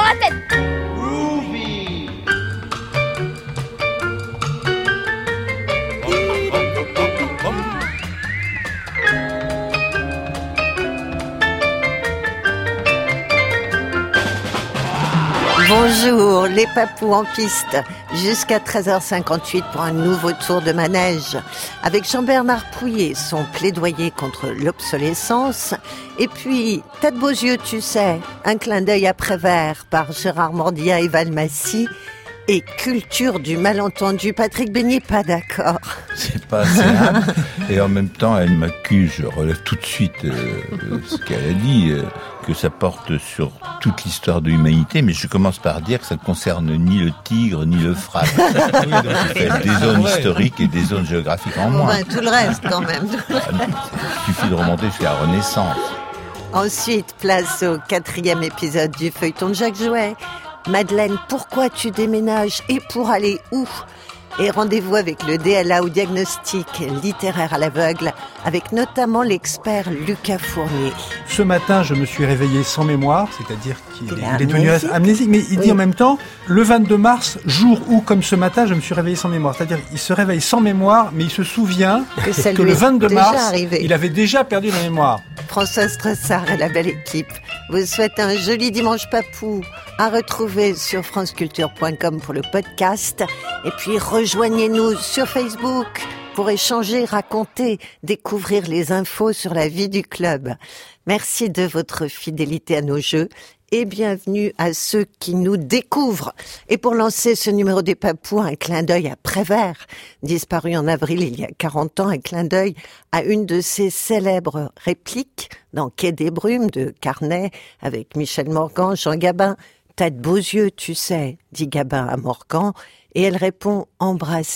la tête. Bonjour, les papous en piste, jusqu'à 13h58 pour un nouveau tour de manège, avec Jean-Bernard Pouillet, son plaidoyer contre l'obsolescence, et puis T'as de beaux yeux, tu sais, un clin d'œil à Prévert par Gérard Mordia et Val Massy, et culture du malentendu, Patrick Beignet, pas d'accord. C'est pas ça. Et en même temps, elle m'accuse, je relève tout de suite ce qu'elle a dit, que ça porte sur toute l'histoire de l'humanité, mais je commence par dire que ça ne concerne ni le tigre, ni le frâne. Il y a des zones historiques et des zones géographiques en moins. Ouais, tout le reste quand même. Il suffit de remonter jusqu'à la Renaissance. Ensuite, place au 4e épisode du feuilleton de Jacques Jouet. Madeleine, pourquoi tu déménages et pour aller où ? Et rendez-vous avec le DLA ou diagnostic littéraire à l'aveugle, avec notamment l'expert Lucas Fournier. Ce matin, je me suis réveillé sans mémoire, c'est-à-dire qu'il est devenu amnésique, mais il dit en même temps, le 22 mars, jour où, comme ce matin, je me suis réveillé sans mémoire. C'est-à-dire qu'il se réveille sans mémoire, mais il se souvient que le 22 mars, il avait déjà perdu la mémoire. François Stressard et la belle équipe vous souhaite un joli dimanche papou à retrouver sur franceculture.com pour le podcast. Et puis rejoignez-nous sur Facebook pour échanger, raconter, découvrir les infos sur la vie du club. Merci de votre fidélité à nos jeux et bienvenue à ceux qui nous découvrent. Et pour lancer ce numéro des Papous, un clin d'œil à Prévert, disparu en avril il y a 40 ans, un clin d'œil à une de ses célèbres répliques dans Quai des Brumes de Carnet avec Michel Morgan, Jean Gabin. T'as de beaux yeux, tu sais, dit Gabin à Morgan, et elle répond « Embrassez-moi ».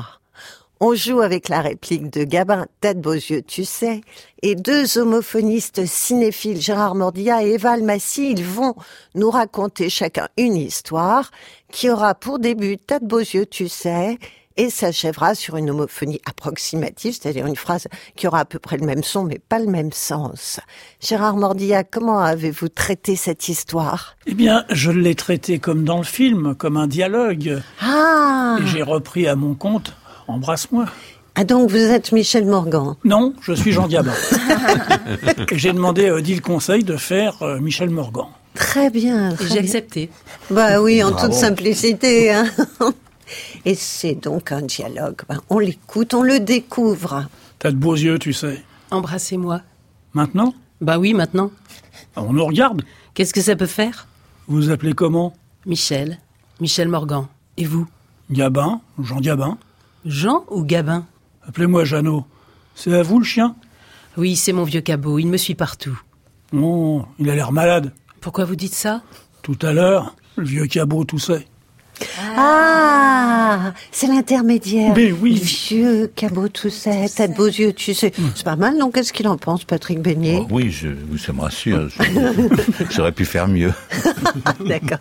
On joue avec la réplique de Gabin, t'as de beaux yeux, tu sais. Et deux homophonistes cinéphiles, Gérard Mordia et Val Massy, ils vont nous raconter chacun une histoire qui aura pour début t'as de beaux yeux, tu sais, et s'achèvera sur une homophonie approximative, c'est-à-dire une phrase qui aura à peu près le même son, mais pas le même sens. Gérard Mordia, comment avez-vous traité cette histoire ? Eh bien, je l'ai traité comme dans le film, comme un dialogue. Ah ! Et j'ai repris à mon compte « Embrasse-moi ». Ah donc vous êtes Michel Morgan ? Non, je suis Jean Gabin. Et j'ai demandé à Odile Conseil de faire Michel Morgan. Très bien. Et j'ai accepté. Bah oui, en Bravo. toute simplicité. Hein. Et c'est donc un dialogue. On l'écoute, on le découvre. T'as de beaux yeux, tu sais. Embrassez-moi. Maintenant ? Bah oui, maintenant. On nous regarde. Qu'est-ce que ça peut faire ? Vous vous appelez comment ? Michel. Michel Morgan. Et vous ? Gabin, Jean Gabin. Jean ou Gabin ? Appelez-moi Jeannot. C'est à vous le chien ? Oui, c'est mon vieux cabot, il me suit partout. Oh, il a l'air malade. Pourquoi vous dites ça ? Tout à l'heure, le vieux cabot toussait. Ah, c'est l'intermédiaire. Mais oui. Vieux cabot, tout ça, t'as de beaux yeux, tu sais. C'est pas mal, non ? Qu'est-ce qu'il en pense, Patrick Beignet ? Oh, oui, ça me rassure. J'aurais pu faire mieux. D'accord.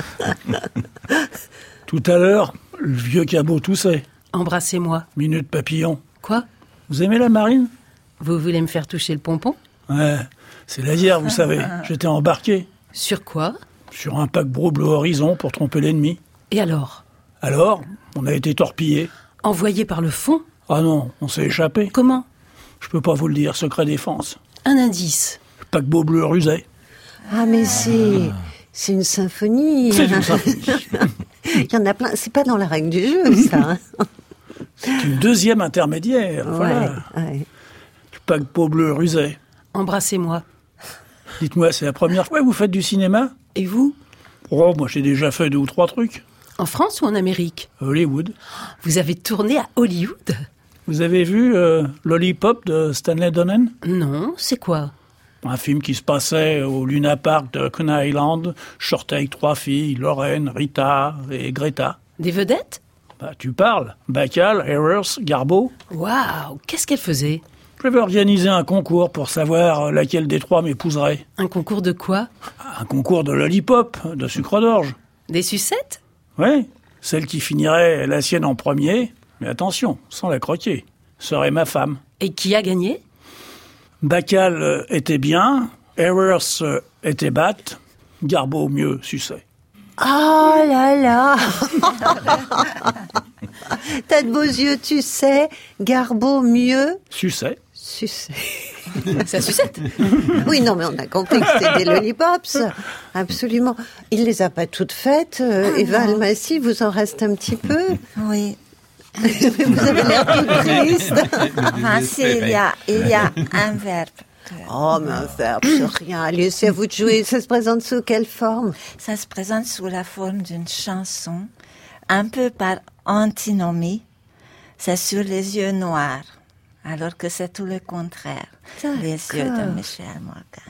Tout à l'heure, le vieux cabot toussait. Embrassez-moi. Minute papillon. Quoi ? Vous aimez la marine ? Vous voulez me faire toucher le pompon ? Ouais, c'est la hier, vous savez. J'étais embarqué Sur quoi ? sur un paquebot bleu horizon pour tromper l'ennemi. Et alors ? Alors, on a été torpillés. Envoyé par le fond ? Ah non, on s'est échappé. Comment ? Je peux pas vous le dire, secret défense. Un indice. Le paquebot bleu rusait. Ah, mais c'est une symphonie. C'est une symphonie. Il y en a plein. C'est pas dans la règle du jeu, ça. Hein. C'est une deuxième intermédiaire. Voilà. Ouais. Le paquebot bleu rusait. Embrassez-moi. Dites-moi, c'est la première fois que vous faites du cinéma ? Et vous ? Oh, moi j'ai déjà fait 2 ou 3 trucs. En France ou en Amérique ? Hollywood. Vous avez tourné à Hollywood ? Vous avez vu Lollipop de Stanley Donen ? Non, c'est quoi ? Un film qui se passait au Luna Park de Coney Island. Je sortais avec 3 filles, Lorraine, Rita et Greta. Des vedettes ? Bah, tu parles. Bacall, Ayers, Garbeau. Waouh, qu'est-ce qu'elle faisait ? J'avais organisé un concours pour savoir laquelle des 3 m'épouserait. Un concours de quoi ? Un concours de Lollipop, de sucre d'orge. Des sucettes ? Oui, celle qui finirait la sienne en premier, mais attention, sans la croquer, serait ma femme. Et qui a gagné ? Bacall était bien, Ayers était batte, Garbeau mieux suçait. Oh là là. T'as de beaux yeux, tu sais. Garbeau mieux. Sucet. Ça sucette. Oui, non, mais on a compris que c'était des lollipops. Absolument. Il les a pas toutes faites. Eva Almassi, vous en reste un petit peu. Oui. Vous avez l'air tout triste. Enfin, il y a un verbe. Oh, mais un verbe, c'est rien. Allez, c'est à vous de jouer. Ça se présente sous quelle forme? Ça se présente sous la forme d'une chanson, un peu par antinomie. C'est sur les yeux noirs, alors que c'est tout le contraire. D'accord. Les yeux de Michel Morgan.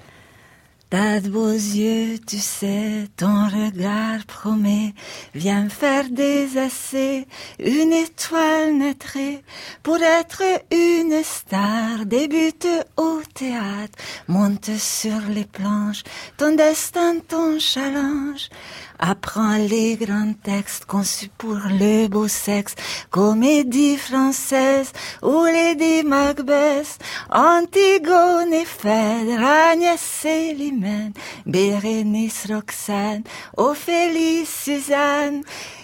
T'as de beaux yeux, tu sais, ton regard promet, viens faire des essais, une étoile naîtrait, pour être une star, débute au théâtre, monte sur les planches, ton destin, ton challenge, apprends les grands textes conçus pour le beau sexe, comédie française, ou Lady Macbeth, Antigone et Phèdre, Agnès Célimène, Bérénice Roxane, Ophélie Suzanne.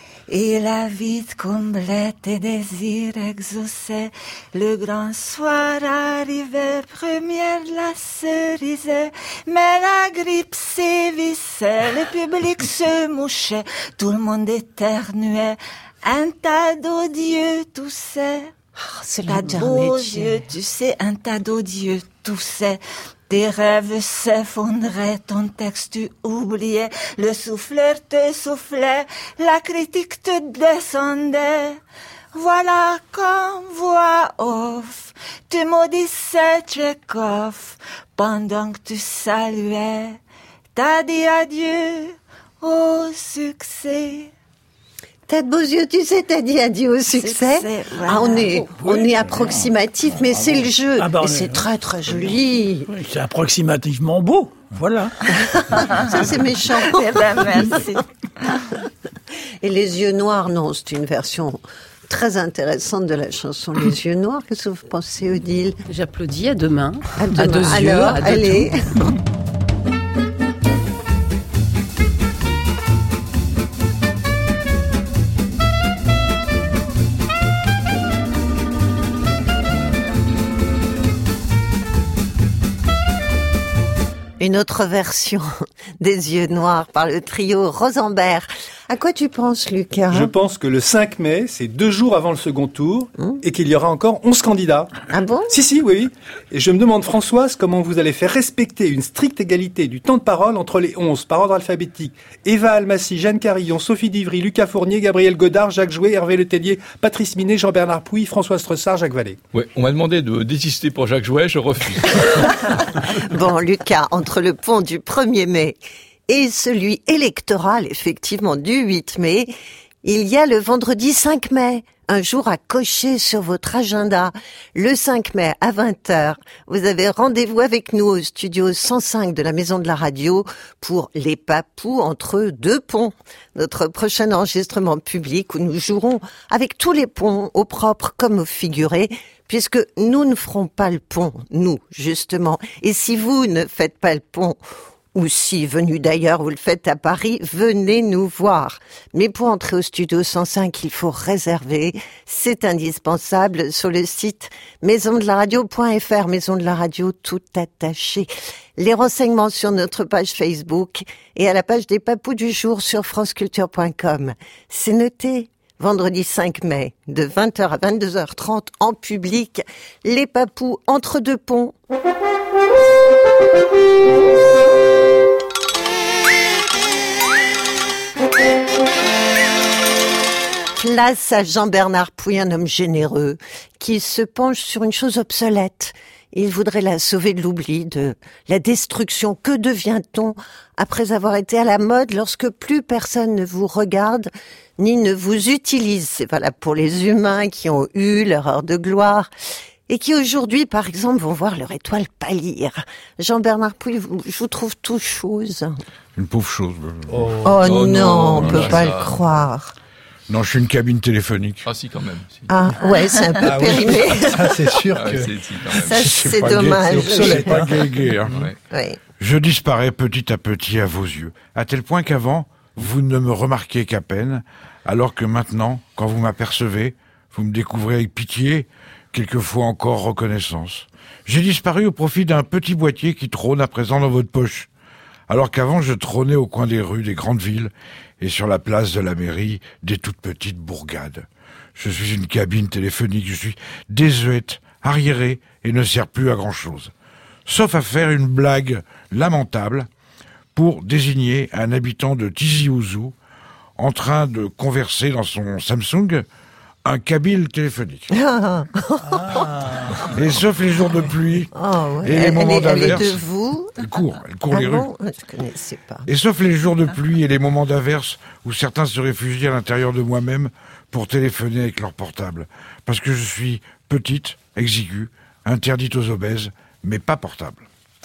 Et la vie comblait tes désirs exaucés. Le grand soir arrivait, première la cerisée. Mais la grippe sévissait, le public se mouchait, tout le monde éternuait, un tas d'odieux toussait. Oh, c'est T'as de beaux yeux, tu sais, un tas d'odieux toussait. Tes rêves s'effondraient, ton texte tu oubliais, le souffleur te soufflait, la critique te descendait. Voilà qu'en voix off, tu maudissais Tchekhov, pendant que tu saluais, t'as dit adieu au succès. T'as de beaux yeux, tu sais, t'as dit adieu au succès. Voilà. Ah, on est approximatif, mais c'est le jeu. Et c'est très très joli. Oui, c'est approximativement beau. Voilà. Ça, c'est méchant. Eh ben, merci. Et les yeux noirs, non, c'est une version très intéressante de la chanson Les yeux noirs. Qu'est-ce que vous pensez, Odile? J'applaudis. À demain. À demain. À deux yeux. Alors, à deux allez. Une autre version des yeux noirs par le trio Rosenberg. À quoi tu penses, Lucas? Je pense que le 5 mai, c'est 2 jours avant le second tour, et qu'il y aura encore 11 candidats. Ah bon? Si, oui. Et je me demande, Françoise, comment vous allez faire respecter une stricte égalité du temps de parole entre les 11 par ordre alphabétique. Eva Almassi, Jeanne Carillon, Sophie Divry, Lucas Fournier, Gabriel Godard, Jacques Jouet, Hervé Letellier, Patrice Minet, Jean-Bernard Pouy, Françoise Tressard, Jacques Vallée. Ouais, on m'a demandé de désister pour Jacques Jouet, je refuse. Bon, Lucas, entre le pont du 1er mai et celui électoral, effectivement, du 8 mai, il y a le vendredi 5 mai, un jour à cocher sur votre agenda. Le 5 mai à 20h, vous avez rendez-vous avec nous au studio 105 de la Maison de la Radio pour Les Papous entre deux ponts. Notre prochain enregistrement public où nous jouerons avec tous les ponts, au propre comme au figuré, puisque nous ne ferons pas le pont, nous, justement. Et si vous ne faites pas le pont, ou si, venu d'ailleurs, vous le faites à Paris, venez nous voir. Mais pour entrer au studio 105, il faut réserver. C'est indispensable sur le site maisondelaradio.fr, Maison de la Radio tout attaché. Les renseignements sur notre page Facebook et à la page des Papous du jour sur franceculture.com. C'est noté. Vendredi 5 mai, de 20h à 22h30 en public, Les Papous entre deux ponts. Place à Jean-Bernard Pouy, un homme généreux, qui se penche sur une chose obsolète. Il voudrait la sauver de l'oubli, de la destruction. Que devient-on après avoir été à la mode lorsque plus personne ne vous regarde ni ne vous utilise? C'est valable pour les humains qui ont eu leur heure de gloire et qui aujourd'hui, par exemple, vont voir leur étoile pâlir. Jean-Bernard Pouy, je vous trouve tout chose. Une pauvre chose. Oh non, on peut pas le croire. Non, je suis une cabine téléphonique. Ah si, quand même. Si. Ah ouais, c'est un peu périmé. Ça, c'est sûr que... Ça, c'est dommage. C'est pas gay, hein. Ouais. Oui. Je disparais petit à petit à vos yeux, à tel point qu'avant, vous ne me remarquez qu'à peine, alors que maintenant, quand vous m'apercevez, vous me découvrez avec pitié, quelquefois encore reconnaissance. J'ai disparu au profit d'un petit boîtier qui trône à présent dans votre poche, alors qu'avant je trônais au coin des rues des grandes villes et sur la place de la mairie des toutes petites bourgades. Je suis une cabine téléphonique, je suis désuète, arriérée et ne sert plus à grand-chose. Sauf à faire une blague lamentable pour désigner un habitant de Tizi Ouzou en train de converser dans son Samsung un cabine téléphonique. Et sauf les jours de pluie et les moments d'averse. Elle est de vous. Elle court les rues. Bon, je connaissais pas. Et sauf les jours de pluie et les moments d'averse où certains se réfugient à l'intérieur de moi-même pour téléphoner avec leur portable. Parce que je suis petite, exiguë, interdite aux obèses, mais pas portable.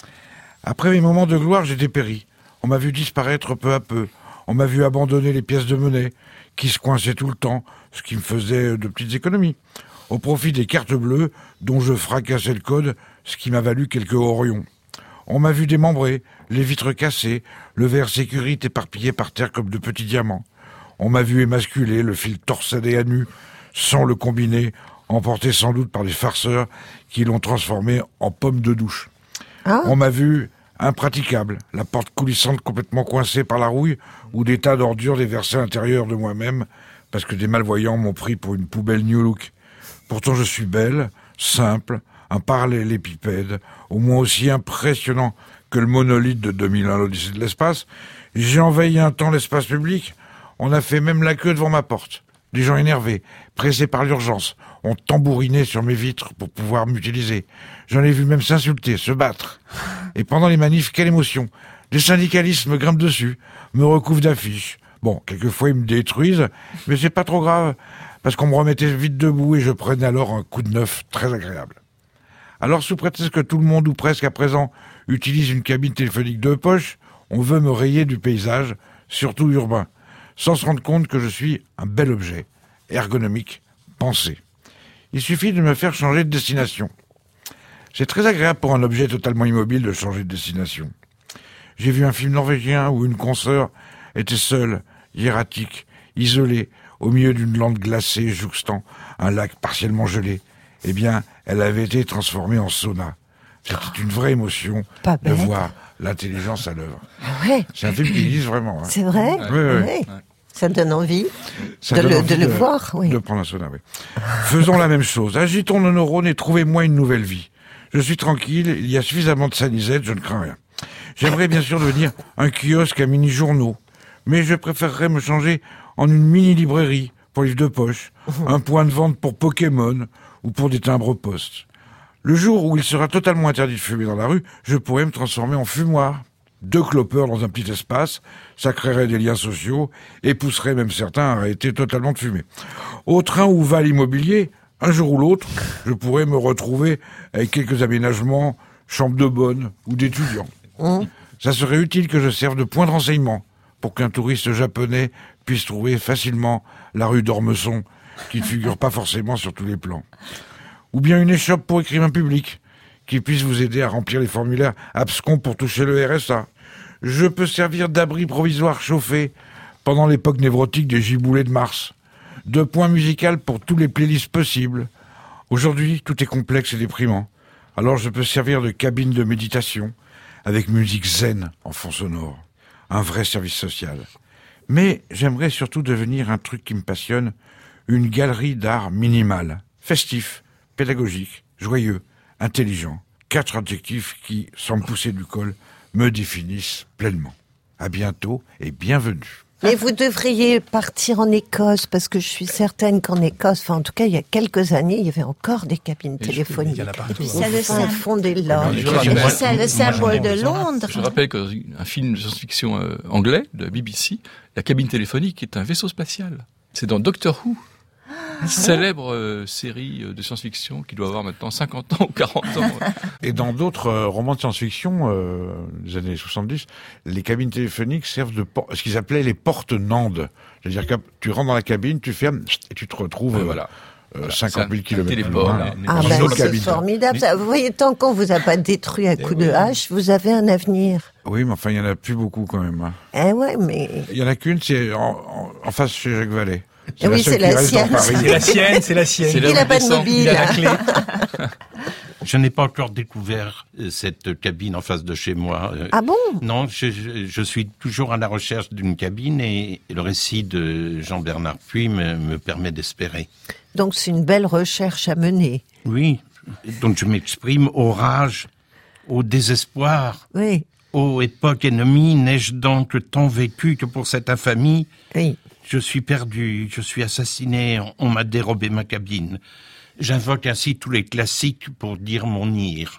Après mes moments de gloire, j'ai dépéri. On m'a vu disparaître peu à peu. On m'a vu abandonner les pièces de monnaie qui se coinçaient tout le temps, ce qui me faisait de petites économies, au profit des cartes bleues dont je fracassais le code, ce qui m'a valu quelques horions. On m'a vu démembrer, les vitres cassées, le verre sécurité éparpillé par terre comme de petits diamants. On m'a vu émasculer, le fil torsadé à nu, sans le combiner, emporté sans doute par les farceurs qui l'ont transformé en pomme de douche. On m'a vu impraticable, la porte coulissante complètement coincée par la rouille ou des tas d'ordures déversées à l'intérieur de moi-même parce que des malvoyants m'ont pris pour une poubelle New Look. Pourtant je suis belle, simple, un parallélépipède, au moins aussi impressionnant que le monolithe de 2001 l'Odyssée de l'espace. J'ai envahi un temps l'espace public, on a fait même la queue devant ma porte. Des gens énervés, pressés par l'urgence, ont tambouriné sur mes vitres pour pouvoir m'utiliser. J'en ai vu même s'insulter, se battre. Et pendant les manifs, quelle émotion. Des syndicalistes me grimpent dessus, me recouvrent d'affiches. Bon, quelquefois ils me détruisent, mais c'est pas trop grave, parce qu'on me remettait vite debout et je prenais alors un coup de neuf très agréable. Alors, sous prétexte que tout le monde, ou presque à présent, utilise une cabine téléphonique de poche, on veut me rayer du paysage, surtout urbain, sans se rendre compte que je suis un bel objet, ergonomique, pensé. Il suffit de me faire changer de destination. C'est très agréable pour un objet totalement immobile de changer de destination. J'ai vu un film norvégien où une consoeur était seule, hiératique, isolée, au milieu d'une lande glacée jouxtant un lac partiellement gelé. Eh bien, elle avait été transformée en sauna. C'était une vraie émotion de voir l'intelligence à l'œuvre. Ah ouais. C'est un film qui existe vraiment. Hein. C'est vrai? Oui. Ça donne envie Ça donne envie de le voir, oui. De prendre un sauna, oui. Faisons la même chose. Agitons nos neurones et trouvez-moi une nouvelle vie. Je suis tranquille, il y a suffisamment de sanisettes, je ne crains rien. J'aimerais bien sûr devenir un kiosque à mini-journaux, mais je préférerais me changer en une mini-librairie pour livres de poche, un point de vente pour Pokémon ou pour des timbres postes. Le jour où il sera totalement interdit de fumer dans la rue, je pourrais me transformer en fumoir. 2 clopeurs dans un petit espace, ça créerait des liens sociaux et pousserait même certains à arrêter totalement de fumer. Au train où va l'immobilier, un jour ou l'autre, je pourrais me retrouver avec quelques aménagements, chambre de bonne ou d'étudiants. Ça serait utile que je serve de point de renseignement pour qu'un touriste japonais puisse trouver facilement la rue d'Ormesson, qui ne figure pas forcément sur tous les plans. Ou bien une échoppe pour écrivains publics, qui puisse vous aider à remplir les formulaires abscons pour toucher le RSA. Je peux servir d'abri provisoire chauffé pendant l'époque névrotique des giboulées de Mars. De point musical pour tous les playlists possibles. Aujourd'hui, tout est complexe et déprimant. Alors je peux servir de cabine de méditation, avec musique zen en fond sonore. Un vrai service social. Mais j'aimerais surtout devenir un truc qui me passionne, une galerie d'art minimal, festif, pédagogique, joyeux, intelligent. 4 adjectifs qui, sans me pousser du col, me définissent pleinement. À bientôt et bienvenue. Mais vous devriez partir en Écosse, parce que je suis certaine qu'en Écosse, enfin en tout cas il y a quelques années, il y avait encore des cabines téléphoniques. Et puis Au c'est le fond des loges. c'est le symbole de Londres. Je rappelle qu'un film de science-fiction anglais, de BBC, la cabine téléphonique est un vaisseau spatial. C'est dans Doctor Who. Célèbre série de science-fiction qui doit avoir maintenant 50 ans ou 40 ans. Et dans d'autres romans de science-fiction des années 70, les cabines téléphoniques servent de ce qu'ils appelaient les portes-nandes. C'est-à-dire que tu rentres dans la cabine, tu fermes et tu te retrouves Voilà. 50 000 km plus téléport, loin. là. Ah Dans ben une autre c'est cabine. formidable. Ça. Vous voyez, tant qu'on vous a pas détruit à coups de hache, vous avez un avenir. Oui, mais enfin, il y en a plus beaucoup quand même. Hein. Eh ouais, mais... Il y en a qu'une, c'est en face chez Jacques Vallée. Eh oui, seule c'est la qui reste dans sienne. Paris. C'est la sienne, c'est la sienne. C'est là Il où n'a on pas de descend. mobile. Il a la clé. Je n'ai pas encore découvert cette cabine en face de chez moi. Ah bon? Non, je suis toujours à la recherche d'une cabine et le récit de Jean-Bernard Puy me permet d'espérer. Donc c'est une belle recherche à mener. Oui, donc je m'exprime au rage, au désespoir, Oui, ô époque ennemie, n'ai-je donc tant vécu que pour cette infamie? oui. Je suis perdu, je suis assassiné, on m'a dérobé ma cabine. J'invoque ainsi tous les classiques pour dire mon ire.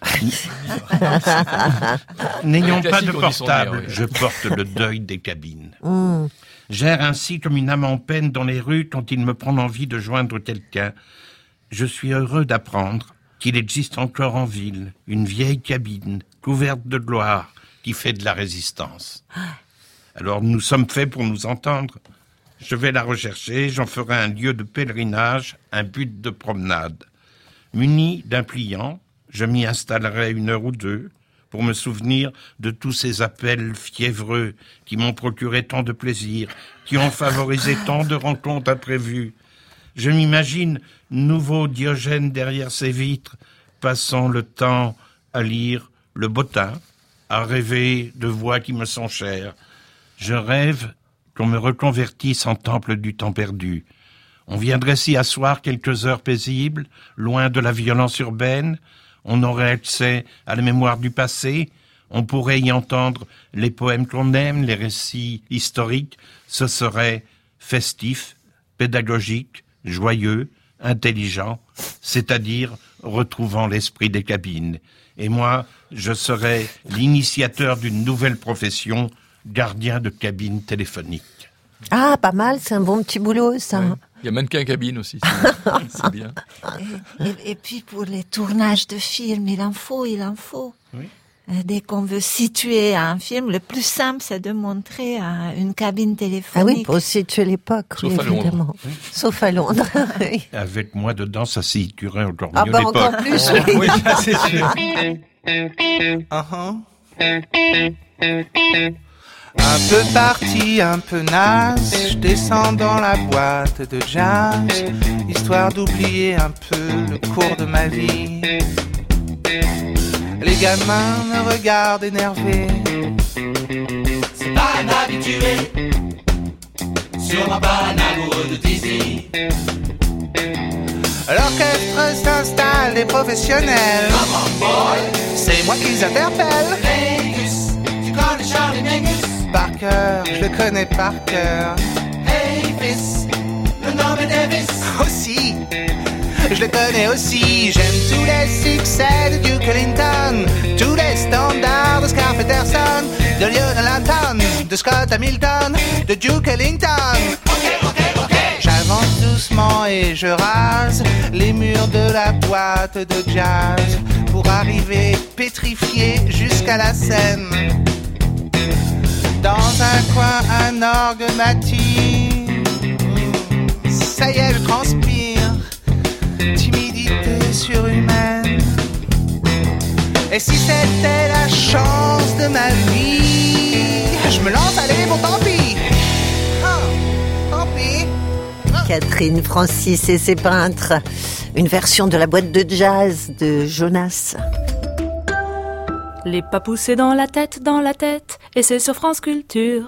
N'ayant pas de Classique, on dit son portable, ire, oui. je porte le deuil des cabines. J'erre ainsi comme une âme en peine dans les rues quand il me prend envie de joindre quelqu'un. Je suis heureux d'apprendre qu'il existe encore en ville une vieille cabine couverte de gloire qui fait de la résistance. Alors nous sommes faits pour nous entendre. Je vais la rechercher, j'en ferai un lieu de pèlerinage, un but de promenade. Muni d'un pliant, je m'y installerai 1 heure ou 2 pour me souvenir de tous ces appels fiévreux qui m'ont procuré tant de plaisir, qui ont favorisé tant de rencontres imprévues. Je m'imagine nouveau Diogène derrière ses vitres, passant le temps à lire le bottin, à rêver de voix qui me sont chères. Je rêve qu'on me reconvertisse en temple du temps perdu. On viendrait s'y asseoir quelques heures paisibles, loin de la violence urbaine. On aurait accès à la mémoire du passé. On pourrait y entendre les poèmes qu'on aime, les récits historiques. Ce serait festif, pédagogique, joyeux, intelligent, c'est-à-dire retrouvant l'esprit des cabines. Et moi, je serais l'initiateur d'une nouvelle profession, gardien de cabine téléphonique. Ah, pas mal, c'est un bon petit boulot, ça. Ouais. Il y a mannequin cabine aussi, c'est bien. Et puis pour les tournages de films, il en faut. Oui. Dès qu'on veut situer un film, le plus simple, c'est de montrer une cabine Ah téléphonique. oui, pour situer l'époque, oui, Sauf à Londres. évidemment. Sauf à Londres. Oui. Avec moi dedans, ça situerait encore Ah mieux bah l'époque. encore plus, oui. Oui, ça, c'est sûr. Un peu parti, un peu naze, je descends dans la boîte de jazz, histoire d'oublier un peu le cours de ma vie. Les gamins me regardent énervés. C'est pas un habitué, sûrement pas un amoureux de Dizzy. L'orchestre s'installe, des professionnels. C'est moi qu'ils interpellent. Vegas, tu connais Charlie Mingus? Par cœur, je le connais par cœur. Hey fils, le nom est Davis. Aussi, je le connais aussi. J'aime tous les succès de Duke Ellington, tous les standards de Scar Peterson, de Lionel Hampton, de Scott Hamilton, de Duke Ellington. J'avance doucement et je rase les murs de la boîte de jazz pour arriver pétrifié jusqu'à la scène. Dans un coin, un orgue m'attire. Ça y est, je transpire. Timidité surhumaine. Et si c'était la chance de ma vie, je me lance, allez, bon tant pis. Tant pis. Catherine Francis et ses peintres. Une version de la boîte de jazz de Jonas. Les pas poussés dans la tête, et c'est sur France Culture.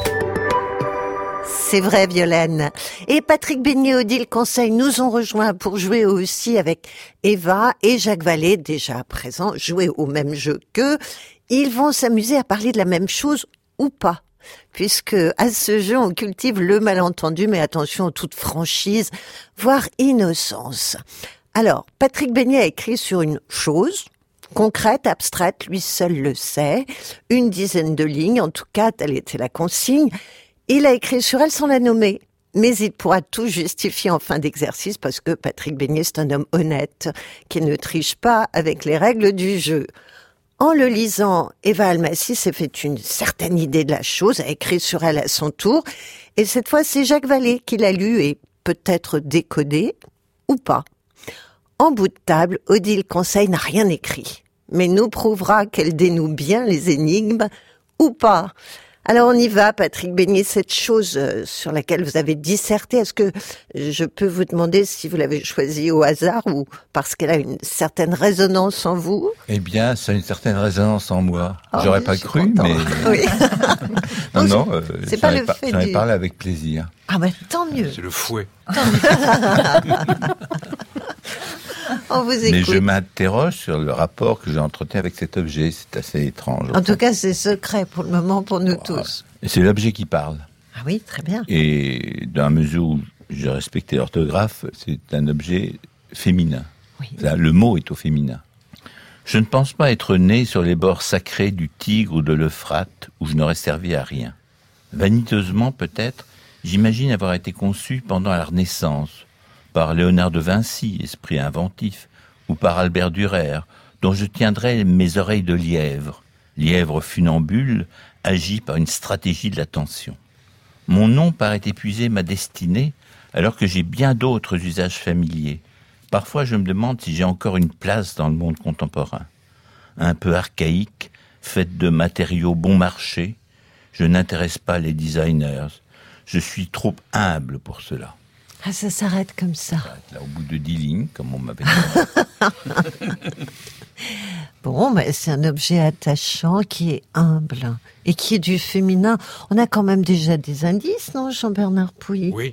C'est vrai, Violaine. Et Patrick Beignet, Odile Conseil nous ont rejoints pour jouer aussi avec Eva et Jacques Vallée, déjà présents, jouer au même jeu qu'eux. Ils vont s'amuser à parler de la même chose ou pas. Puisque à ce jeu, on cultive le malentendu, mais attention à toute franchise, voire innocence. Alors, Patrick Beignet a écrit sur une chose concrète, abstraite, lui seul le sait, 10 de lignes, en tout cas, telle était la consigne. Il a écrit sur elle sans la nommer, mais il pourra tout justifier en fin d'exercice parce que Patrick Beignet, c'est un homme honnête qui ne triche pas avec les règles du jeu. En le lisant, Eva Almassi s'est fait une certaine idée de la chose, a écrit sur elle à son tour, et cette fois, c'est Jacques Vallée qui l'a lu et peut-être décodé. ou pas. En bout de table, Odile Conseil n'a rien écrit, mais nous prouvera qu'elle dénoue bien les énigmes ou pas. Alors on y va, Patrick Beignet, cette chose sur laquelle vous avez disserté, est-ce que je peux vous demander si vous l'avez choisie au hasard ou parce qu'elle a une certaine résonance en vous? Eh bien, ça a une certaine résonance en moi. J'aurais pas cru, content. mais... Oui. non, c'est pas le fait j'en ai du... parlé avec plaisir. Ah ben tant mieux. C'est le fouet. On vous écoute. Mais je m'interroge sur le rapport que j'ai entretenu avec cet objet. C'est assez étrange. En tout cas, c'est secret pour le moment pour nous tous. Et c'est l'objet qui parle. Ah oui, très bien. Et dans la mesure où j'ai respecté l'orthographe, c'est un objet féminin. Oui. Là, le mot est au féminin. Je ne pense pas être né sur les bords sacrés du Tigre ou de l'Euphrate, où je n'aurais servi à rien. Vaniteusement, peut-être, j'imagine avoir été conçu pendant la Renaissance, par Léonard de Vinci, esprit inventif, ou par Albert Dürer, dont je tiendrai mes oreilles de lièvre, lièvre funambule, agi par une stratégie de l'attention. Mon nom paraît épuiser ma destinée, alors que j'ai bien d'autres usages familiers. Parfois, je me demande si j'ai encore une place dans le monde contemporain. Un peu archaïque, faite de matériaux bon marché, je n'intéresse pas les designers. Je suis trop humble pour cela. Ah, ça s'arrête comme ça. Là, au bout de 10 lignes, comme on m'avait dit. Bon, mais c'est un objet attachant qui est humble et qui est du féminin. On a quand même déjà des indices, non, Jean-Bernard Pouilly? Oui.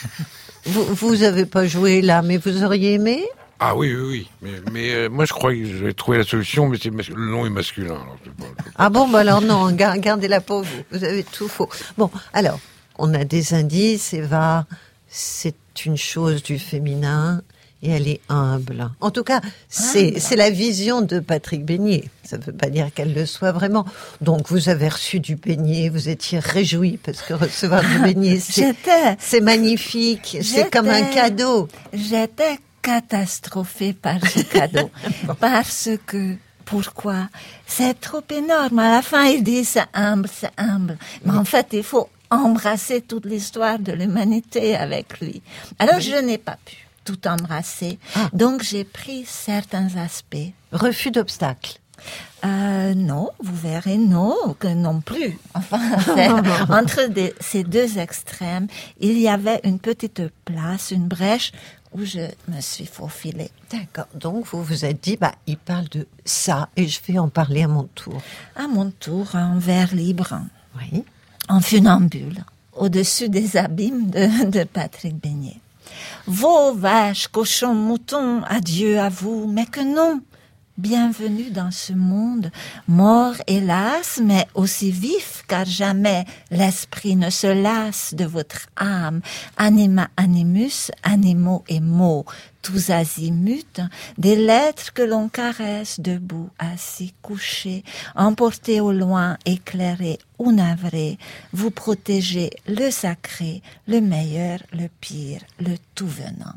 Vous avez pas joué là, mais vous auriez aimé? Ah oui. Mais moi, je crois que j'avais trouvé la solution, mais le nom est masculin. Alors Ah bon, bah alors non, gardez-la pour vous. Vous avez tout faux. Bon, alors, on a des indices, Eva. C'est une chose du féminin et elle est humble. En tout cas, c'est la vision de Patrick Beignet. Ça ne veut pas dire qu'elle le soit vraiment. Donc, vous avez reçu du beignet, vous étiez réjoui parce que recevoir du beignet, c'est magnifique. C'est comme un cadeau. J'étais catastrophée par ce cadeau. Parce que, pourquoi? C'est trop énorme. À la fin, il dit c'est humble. Mais en fait, il faut embrasser toute l'histoire de l'humanité avec lui. Alors, je n'ai pas pu tout embrasser. Donc, j'ai pris certains aspects. Refus d'obstacle. Non, vous verrez, non plus. Enfin, entre ces deux extrêmes, il y avait une petite place, une brèche où je me suis faufilée. D'accord. Donc, vous vous êtes dit, il parle de ça et je vais en parler à mon tour. À mon tour, en vers libre. Oui. En funambule, au-dessus des abîmes de Patrick Beignet. Vos vaches, cochons, moutons, adieu à vous, mais que non. Bienvenue dans ce monde, mort hélas, mais aussi vif, car jamais l'esprit ne se lasse de votre âme. Anima animus, animaux et mots, tous azimuts, des lettres que l'on caresse debout, assis, couché, emportés au loin, éclairés ou navrés. Vous protégez le sacré, le meilleur, le pire, le tout venant.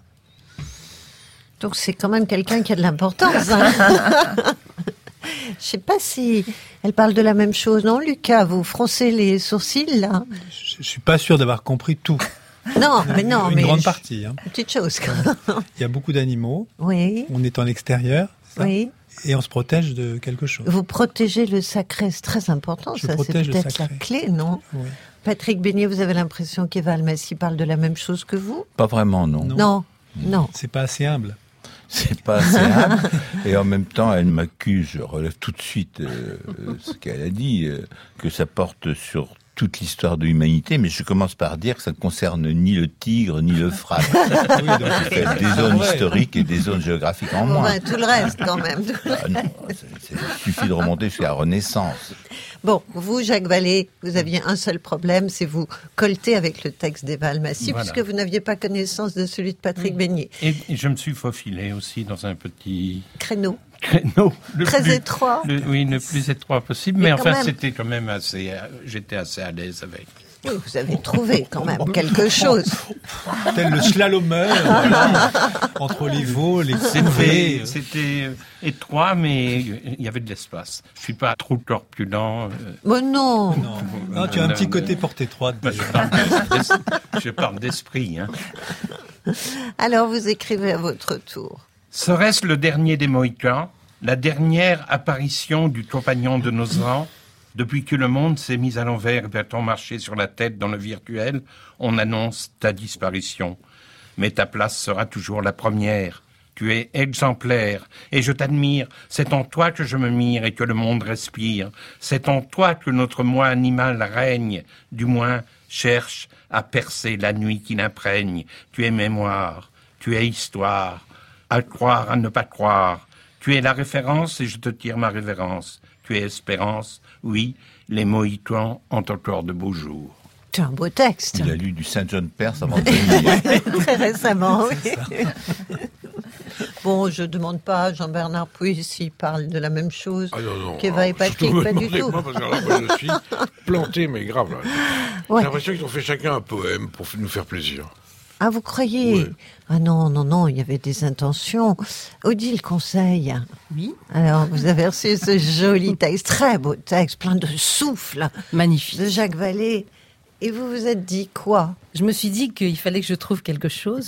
Donc c'est quand même quelqu'un qui a de l'importance. Hein. Je sais pas si elle parle de la même chose. Non, Lucas, vous froncez les sourcils, là? Je suis pas sûr d'avoir compris tout. Non, mais Une grande partie. Hein. Une petite chose, quand même. Il y a beaucoup d'animaux. Oui. On est en extérieur. Ça. Oui. Et on se protège de quelque chose. Vous protégez le sacré, c'est très important. Ça, c'est peut-être la clé, non? Oui. Patrick Beignet, vous avez l'impression qu'Eva Almasy parle de la même chose que vous? Pas vraiment, non. Non. C'est pas assez humble. C'est pas assez humble. Et en même temps, elle m'accuse, je relève tout de suite ce qu'elle a dit, que ça porte sur toute l'histoire de l'humanité, mais je commence par dire que ça ne concerne ni le Tigre, ni l'Euphrate. Oui, donc il fait des zones historiques et des zones géographiques en moins. Tout le reste, quand même. Non, il suffit de remonter jusqu'à la Renaissance. Bon, vous, Jacques Vallée, vous aviez un seul problème, c'est vous colter avec le texte d'Eva Almasy, puisque vous n'aviez pas connaissance de celui de Patrick Beignet. Et je me suis faufilé aussi dans un petit créneau très étroit. Le plus étroit possible, mais enfin c'était quand même assez. J'étais assez à l'aise avec. Oui, vous avez trouvé quand même quelque chose. Tel le slalomeur, voilà, entre les veaux, les couvées. C'était étroit, mais il y avait de l'espace. Je suis pas trop corpulent. Mais non. Non, tu as un petit côté porte étroite. Je parle d'esprit. Hein. Alors vous écrivez à votre tour. Serait-ce le dernier des Mohicans, la dernière apparition du compagnon de nos rangs? Depuis que le monde s'est mis à l'envers et peut-on marcher sur la tête dans le virtuel, on annonce ta disparition. Mais ta place sera toujours la première. Tu es exemplaire et je t'admire. C'est en toi que je me mire et que le monde respire. C'est en toi que notre moi animal règne, du moins cherche à percer la nuit qui l'imprègne. Tu es mémoire, tu es histoire, à croire, à ne pas croire. Tu es la référence et je te tire ma révérence. Tu es espérance, oui, les Mohicans ont encore de beaux jours. C'est un beau texte. Il a lu du Saint John Perse avant de venir. Très récemment, oui. Bon, je ne demande pas à Jean-Bernard Puy s'il parle de la même chose qu'Eva et Patrick, pas du tout. Moi, parce que là, moi, je suis planté, mais grave. Là. Ouais. J'ai l'impression qu'ils ont fait chacun un poème pour nous faire plaisir. Ah, vous croyez? Ouais. Ah non, il y avait des intentions. Odile Conseil. Oui. Alors, vous avez reçu ce joli texte, très beau texte, plein de souffle. Magnifique. De Jacques Vallée. Et vous vous êtes dit quoi? Je me suis dit qu'il fallait que je trouve quelque chose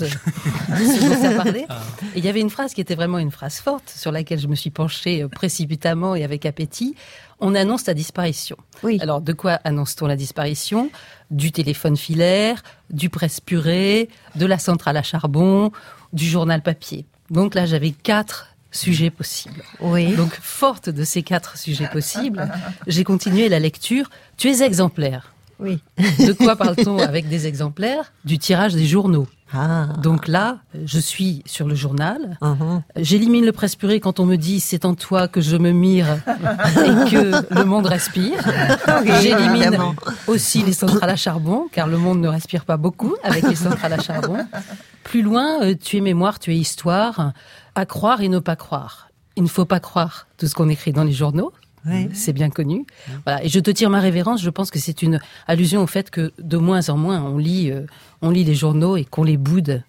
ce dont ça parlait. Et il y avait une phrase qui était vraiment une phrase forte, sur laquelle je me suis penchée précipitamment et avec appétit. On annonce ta disparition. Oui. Alors, de quoi annonce-t-on la disparition? Du téléphone filaire, du presse-purée, de la centrale à charbon, du journal papier. Donc là, j'avais 4 sujets possibles. Oui. Donc, forte de ces 4 sujets possibles, j'ai continué la lecture. Tu es exemplaire. Oui. De quoi parle-t-on avec des exemplaires? Du tirage des journaux. Ah. Donc là, je suis sur le journal. J'élimine le presse-purée quand on me dit c'est en toi que je me mire et que le monde respire. Oui, J'élimine évidemment. aussi les centrales à charbon, car le monde ne respire pas beaucoup avec les centrales à charbon. Plus loin, tu es mémoire, tu es histoire. À croire et ne pas croire. Il ne faut pas croire tout ce qu'on écrit dans les journaux. Oui. C'est bien connu. Voilà. Et je te tire ma révérence, je pense que c'est une allusion au fait que de moins en moins on lit les journaux et qu'on les boude.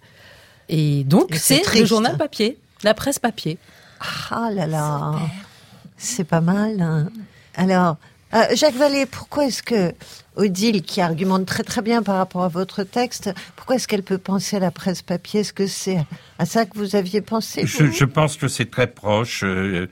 Et donc, Et c'est c'est triste. le journal papier, la presse papier. Ah là là, c'est pas mal. Hein. Alors, Jacques Vallée, pourquoi est-ce que Odile, qui argumente très très bien par rapport à votre texte, pourquoi est-ce qu'elle peut penser à la presse papier? Est-ce que c'est à ça que vous aviez pensé? Je pense que c'est très proche,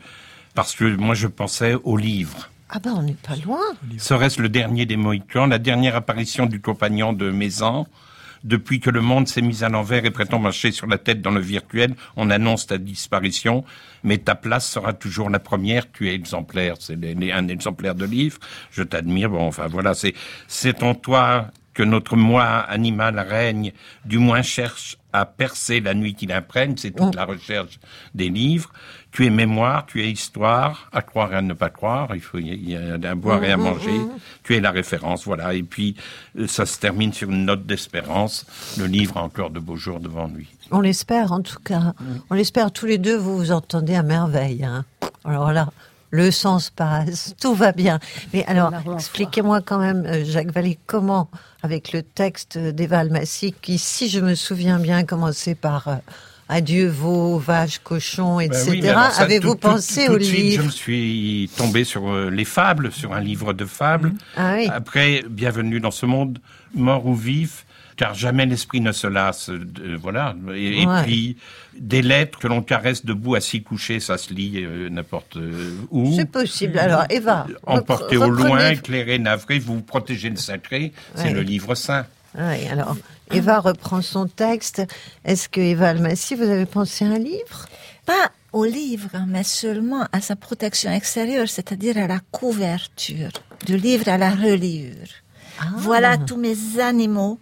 parce que moi je pensais au livre. Ah ben, on n'est pas loin. Serait-ce le dernier des Mohicans, la dernière apparition du compagnon de Mézan? Depuis que le monde s'est mis à l'envers et prétend marcher sur la tête dans le virtuel, on annonce ta disparition, mais ta place sera toujours la première, tu es exemplaire. C'est un exemplaire de livre, je t'admire, bon, enfin voilà, c'est en toi que notre moi animal règne, du moins cherche à percer la nuit qui l'imprègne, c'est toute la recherche des livres. Tu es mémoire, tu es histoire, à croire et à ne pas croire, il y a à boire et à manger. Tu es la référence, voilà. Et puis, ça se termine sur une note d'espérance. Le livre a encore de beaux jours devant lui. On l'espère en tout cas. On l'espère tous les deux, vous vous entendez à merveille. Hein. Alors là, le sens passe, tout va bien. Mais alors, expliquez-moi quand même, Jacques Vallée, comment, avec le texte d'Eva Almasy, qui, si je me souviens bien, commençait par adieu veaux, vaches, cochons, etc. Oui, alors ça, avez-vous pensé tout au de suite, livre? Je me suis tombé sur les fables, sur un livre de fables. Ah oui. Après, Bienvenue dans ce monde, mort ou vif, car jamais l'esprit ne se lasse. Voilà. Et puis, des lettres que l'on caresse debout assis couché, ça se lit n'importe où. C'est possible. Alors, Eva, emporté au loin, éclairé, navré, vous protégez le sacré, c'est le livre saint. Oui, alors, Eva reprend son texte. Est-ce que, Eva Almasy, vous avez pensé à un livre? Pas au livre, mais seulement à sa protection extérieure, c'est-à-dire à la couverture du livre, à la reliure. Voilà tous mes animaux.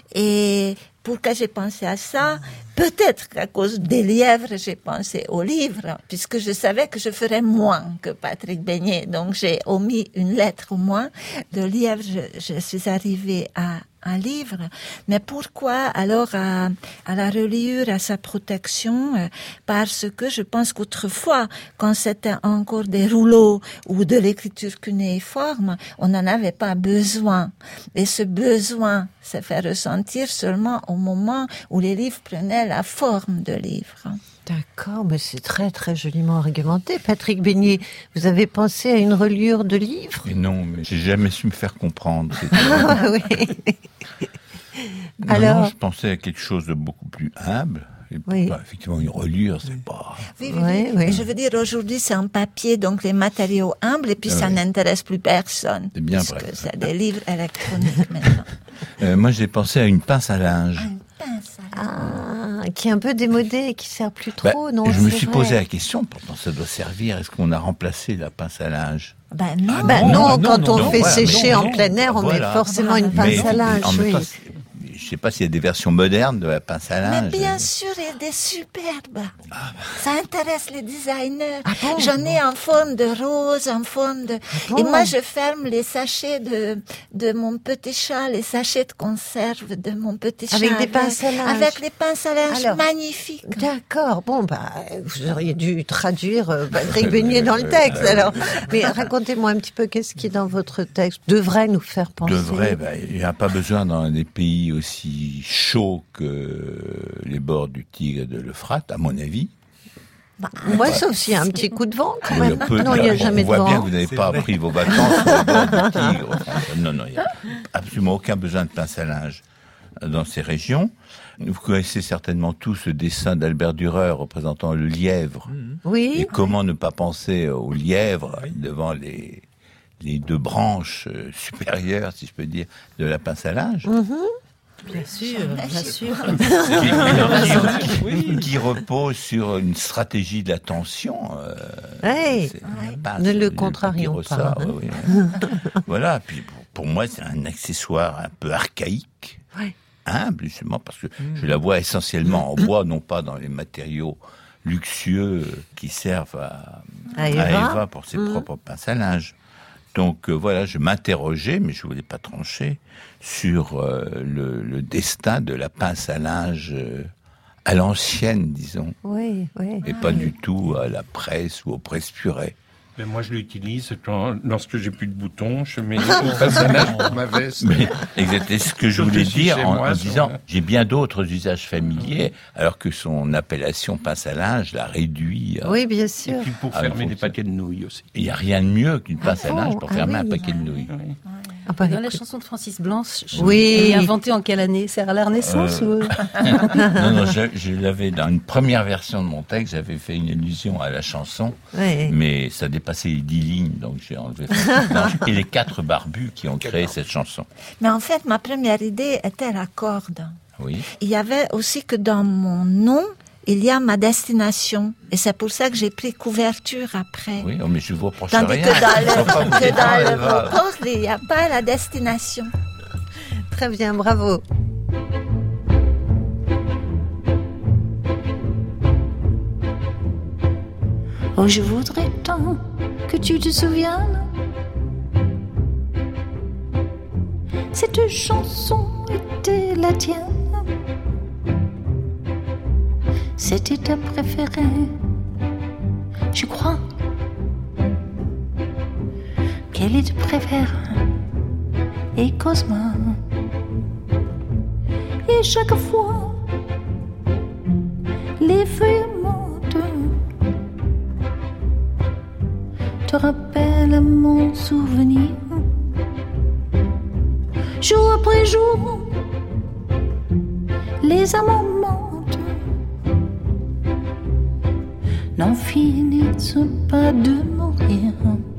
Et pourquoi j'ai pensé à ça? Peut-être qu'à cause des lièvres, j'ai pensé au livre, puisque je savais que je ferais moins que Patrick Beignet. Donc, j'ai omis une lettre au moins. Le lièvre, je suis arrivée à un livre. Mais pourquoi alors à la reliure, à sa protection? Parce que je pense qu'autrefois, quand c'était encore des rouleaux ou de l'écriture cunéiforme, on n'en avait pas besoin. Et ce besoin s'est fait ressentir seulement au moment où les livres prenaient la forme de livre. D'accord, mais c'est très très joliment argumenté. Patrick Beignet, vous avez pensé à une reliure de livre? Et non, mais j'ai jamais su me faire comprendre. Ah, oui. Alors, je pensais à quelque chose de beaucoup plus humble. Et Oui. effectivement, une reliure, c'est pas... Oui, Oui. Je veux dire, aujourd'hui, c'est en papier, donc les matériaux humbles, et puis ça n'intéresse plus personne. C'est bien puisque vrai. c'est des livres électroniques maintenant. Moi, j'ai pensé à une pince à linge. qui est un peu démodé, qui sert plus trop, non? Je me c'est suis vrai. posé la question, pourtant ça doit servir. Est-ce qu'on a remplacé la pince à linge? Ben non. Quand on non, fait voilà, sécher non, en non. plein air, on Voilà. met forcément une pince Mais à linge, en même oui. temps, je sais pas s'il y a des versions modernes de la pince à linge. Mais bien sûr, il y a des superbes. Ça intéresse les designers. Ah bon? J'en ai en forme de rose, en forme de... bon? Et moi, je ferme les sachets de mon petit chat, les sachets de conserve de mon petit chat. Avec des pinces à linge. Avec des pinces à linge Alors, magnifiques. D'accord. Bon, vous auriez dû traduire Patrick Beignet dans le texte, alors. Mais racontez-moi un petit peu, qu'est-ce qui, dans votre texte, devrait nous faire penser? Il n'y a pas besoin dans des pays aussi chauds que les bords du Tigre et de l'Euphrate, à mon avis. Moi, sauf s'il y a un petit coup de vent, quand Oui, même. Non, il n'y a jamais de on voit vent. bien que vous n'avez pas pris vos vacances sur le bord du Tigre. Enfin, non, il n'y a absolument aucun besoin de pince à linge dans ces régions. Vous connaissez certainement tous ce dessin d'Albert Dürer représentant le lièvre. Oui. Et comment ne pas penser au lièvre devant les deux branches supérieures, si je peux dire, de la pince à linge. Bien sûr, bien sûr. Qui repose sur une stratégie de la tension. Hey, C'est la pince, ne le qui contrarions ressort, pas, hein. oui. Voilà, puis pour moi, c'est un accessoire un peu archaïque, humble, justement, parce que je la vois essentiellement en bois, non pas dans les matériaux luxueux qui servent à Eva pour ses propres pinces à linge. Donc voilà, je m'interrogeais, mais je voulais pas trancher, sur le destin de la pince à linge à l'ancienne, disons, Oui. et pas du tout à la presse ou au presse-purée. Mais moi, je l'utilise lorsque j'ai plus de boutons, je mets une pince à linge pour ma veste. Mais exactement ce que je voulais Surtout si dire chez en moi, disant, j'ai bien d'autres usages familiers, alors que son appellation pince à linge la réduit. Oui, bien sûr. Et puis pour fermer des paquets de nouilles aussi. Il n'y a rien de mieux qu'une pince à linge pour fermer un oui. paquet de nouilles. Dans la chanson de Francis Blanche, Oui. elle est inventée en quelle année? C'est à la Renaissance ou... Non, je l'avais dans une première version de mon texte, j'avais fait une allusion à la chanson, mais ça dépassait les 10 lignes, donc j'ai enlevé Francis Blanche et les 4 barbus qui ont créé cette chanson. Mais en fait, ma première idée était la corde. Oui. Il y avait aussi que dans mon nom, il y a ma destination. Et c'est pour ça que j'ai pris couverture après. Oui, mais je vous reproche Tandis rien. que dans Faut pas vous défendre, Eva. le corde, il n'y a pas la destination. Très bien, bravo. Oh, je voudrais tant que tu te souviennes. Cette chanson était la tienne. C'était ta préférée, je crois. Qu'elle te préfère et Cosma. Et chaque fois, les feuilles montent. Te rappelle mon souvenir. Jour après jour, les amants mentent. N'en finissent pas de mourir.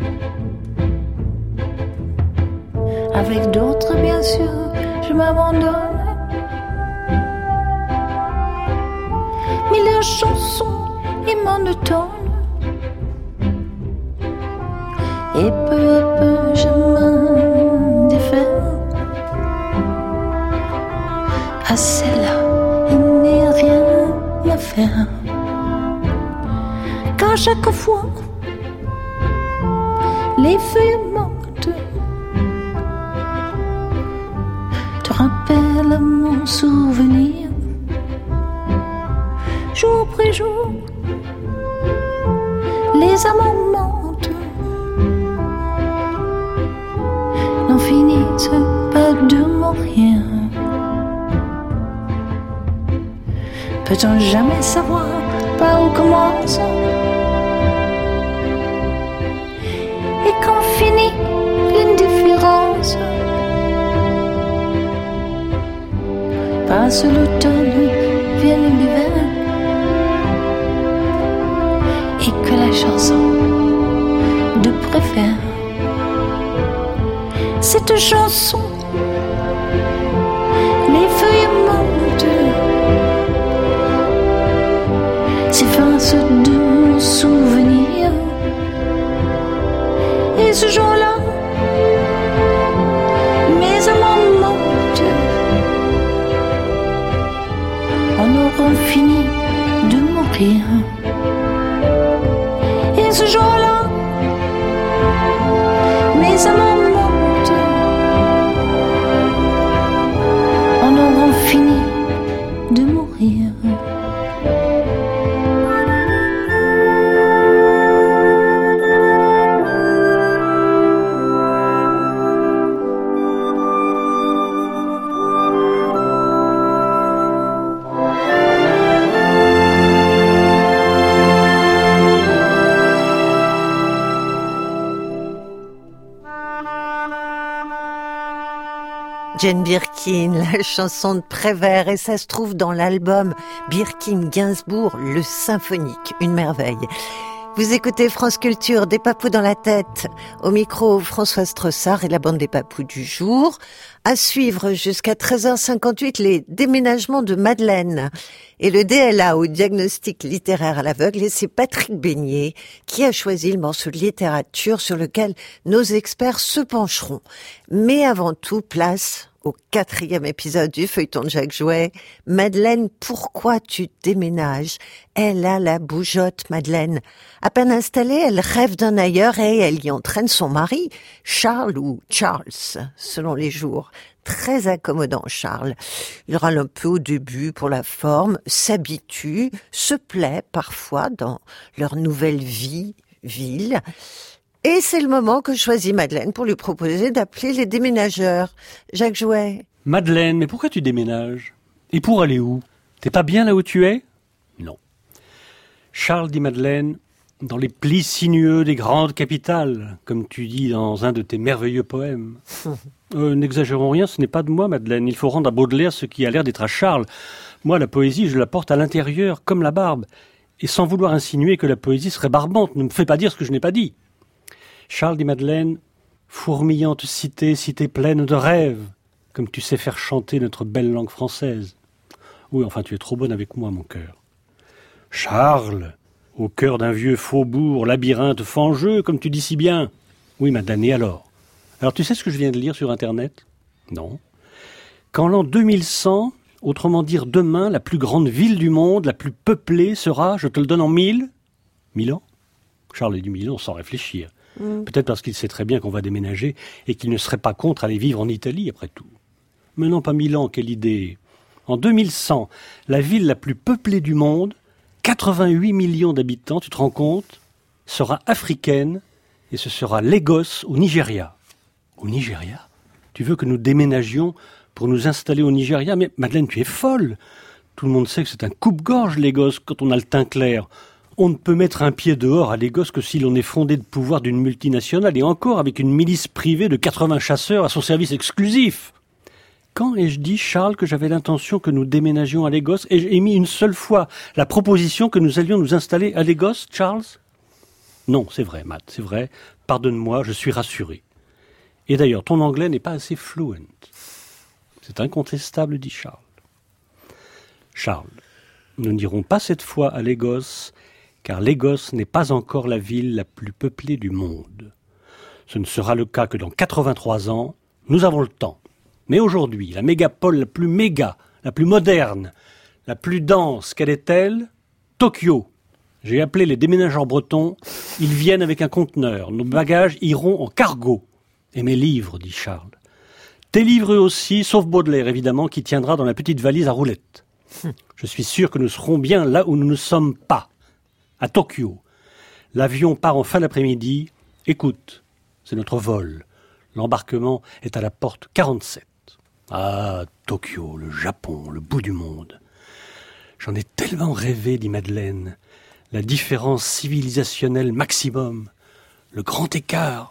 Avec d'autres, bien sûr, je m'abandonne. Mais leur chanson est monotone. Et peu à peu, je m'en défais. À celle-là, il n'est rien à faire. Car chaque fois, les feuilles montent. Te rappelle mon souvenir. Jour après jour, les amants mentent. N'en finissent pas de mourir. Peut-on jamais savoir par où commence et quand finit l'indifférence? Passe l'automne, vient l'hiver, et que la chanson de préfère. Cette chanson, les feuilles montent, s'effacent de mon souvenir. Et ce jour-là, mes amants montent, en auront fini de mourir. Et ce jour-là, mes amants montent, en auront fini de mourir. Jane Birkin, la chanson de Prévert, et ça se trouve dans l'album Birkin-Gainsbourg, le symphonique, une merveille. Vous écoutez France Culture, des papous dans la tête. Au micro, Françoise Tressard et la bande des papous du jour. À suivre jusqu'à 13h58, les déménagements de Madeleine. Et le DLA au diagnostic littéraire à l'aveugle, et c'est Patrick Beignet qui a choisi le morceau de littérature sur lequel nos experts se pencheront. Mais avant tout, place au 4e épisode du feuilleton de Jacques Jouet. Madeleine, pourquoi tu déménages? Elle a la bougeotte, Madeleine. À peine installée, elle rêve d'un ailleurs et elle y entraîne son mari, Charles ou Charles, selon les jours. Très accommodant, Charles. Il râle un peu au début pour la forme, s'habitue, se plaît parfois dans leur nouvelle ville. Et c'est le moment que choisit Madeleine pour lui proposer d'appeler les déménageurs. Jacques Jouet. Madeleine, mais pourquoi tu déménages? Et pour aller où? T'es pas bien là où tu es? Non. Charles dit Madeleine, dans les plis sinueux des grandes capitales, comme tu dis dans un de tes merveilleux poèmes. N'exagérons rien, ce n'est pas de moi, Madeleine. Il faut rendre à Baudelaire ce qui a l'air d'être à Charles. Moi, la poésie, je la porte à l'intérieur, comme la barbe. Et sans vouloir insinuer que la poésie serait barbante, ne me fais pas dire ce que je n'ai pas dit. Charles dit Madeleine, fourmillante cité, cité pleine de rêves, comme tu sais faire chanter notre belle langue française. Oui, enfin, tu es trop bonne avec moi, mon cœur. Charles, au cœur d'un vieux faubourg, labyrinthe fangeux, comme tu dis si bien. Oui, Madeleine, et alors? Alors, tu sais ce que je viens de lire sur Internet? Non. Qu'en l'an 2100, autrement dire demain, la plus grande ville du monde, la plus peuplée, sera, je te le donne en 1000 ans? Charles a dit 1000 ans sans réfléchir. Peut-être parce qu'il sait très bien qu'on va déménager et qu'il ne serait pas contre aller vivre en Italie, après tout. Mais non, pas 1000 ans, quelle idée. En 2100, la ville la plus peuplée du monde, 88 millions d'habitants, tu te rends compte, sera africaine et ce sera Lagos au Nigeria. Au Nigeria? Tu veux que nous déménagions pour nous installer au Nigeria? Mais Madeleine, tu es folle. Tout le monde sait que c'est un coupe-gorge, Lagos, quand on a le teint clair. On ne peut mettre un pied dehors à Lagos que si l'on est fondé de pouvoir d'une multinationale, et encore avec une milice privée de 80 chasseurs à son service exclusif. Quand ai-je dit, Charles, que j'avais l'intention que nous déménagions à Lagos? Ai-je émis une seule fois la proposition que nous allions nous installer à Lagos, Charles? Non, c'est vrai, Matt, c'est vrai. Pardonne-moi, je suis rassuré. Et d'ailleurs, ton anglais n'est pas assez fluent. C'est incontestable, dit Charles. Charles, nous n'irons pas cette fois à Lagos, car Lagos n'est pas encore la ville la plus peuplée du monde. Ce ne sera le cas que dans 83 ans. Nous avons le temps. Mais aujourd'hui, la mégapole la plus moderne, la plus dense, quelle est-elle? Tokyo. J'ai appelé les déménageurs bretons. Ils viennent avec un conteneur. Nos bagages iront en cargo. Et mes livres, dit Charles. Tes livres aussi, sauf Baudelaire, évidemment, qui tiendra dans la petite valise à roulettes. Je suis sûr que nous serons bien là où nous ne sommes pas. À Tokyo. L'avion part en fin d'après-midi. Écoute, c'est notre vol. L'embarquement est à la porte 47. Ah, Tokyo, le Japon, le bout du monde. J'en ai tellement rêvé, dit Madeleine. La différence civilisationnelle maximum. Le grand écart.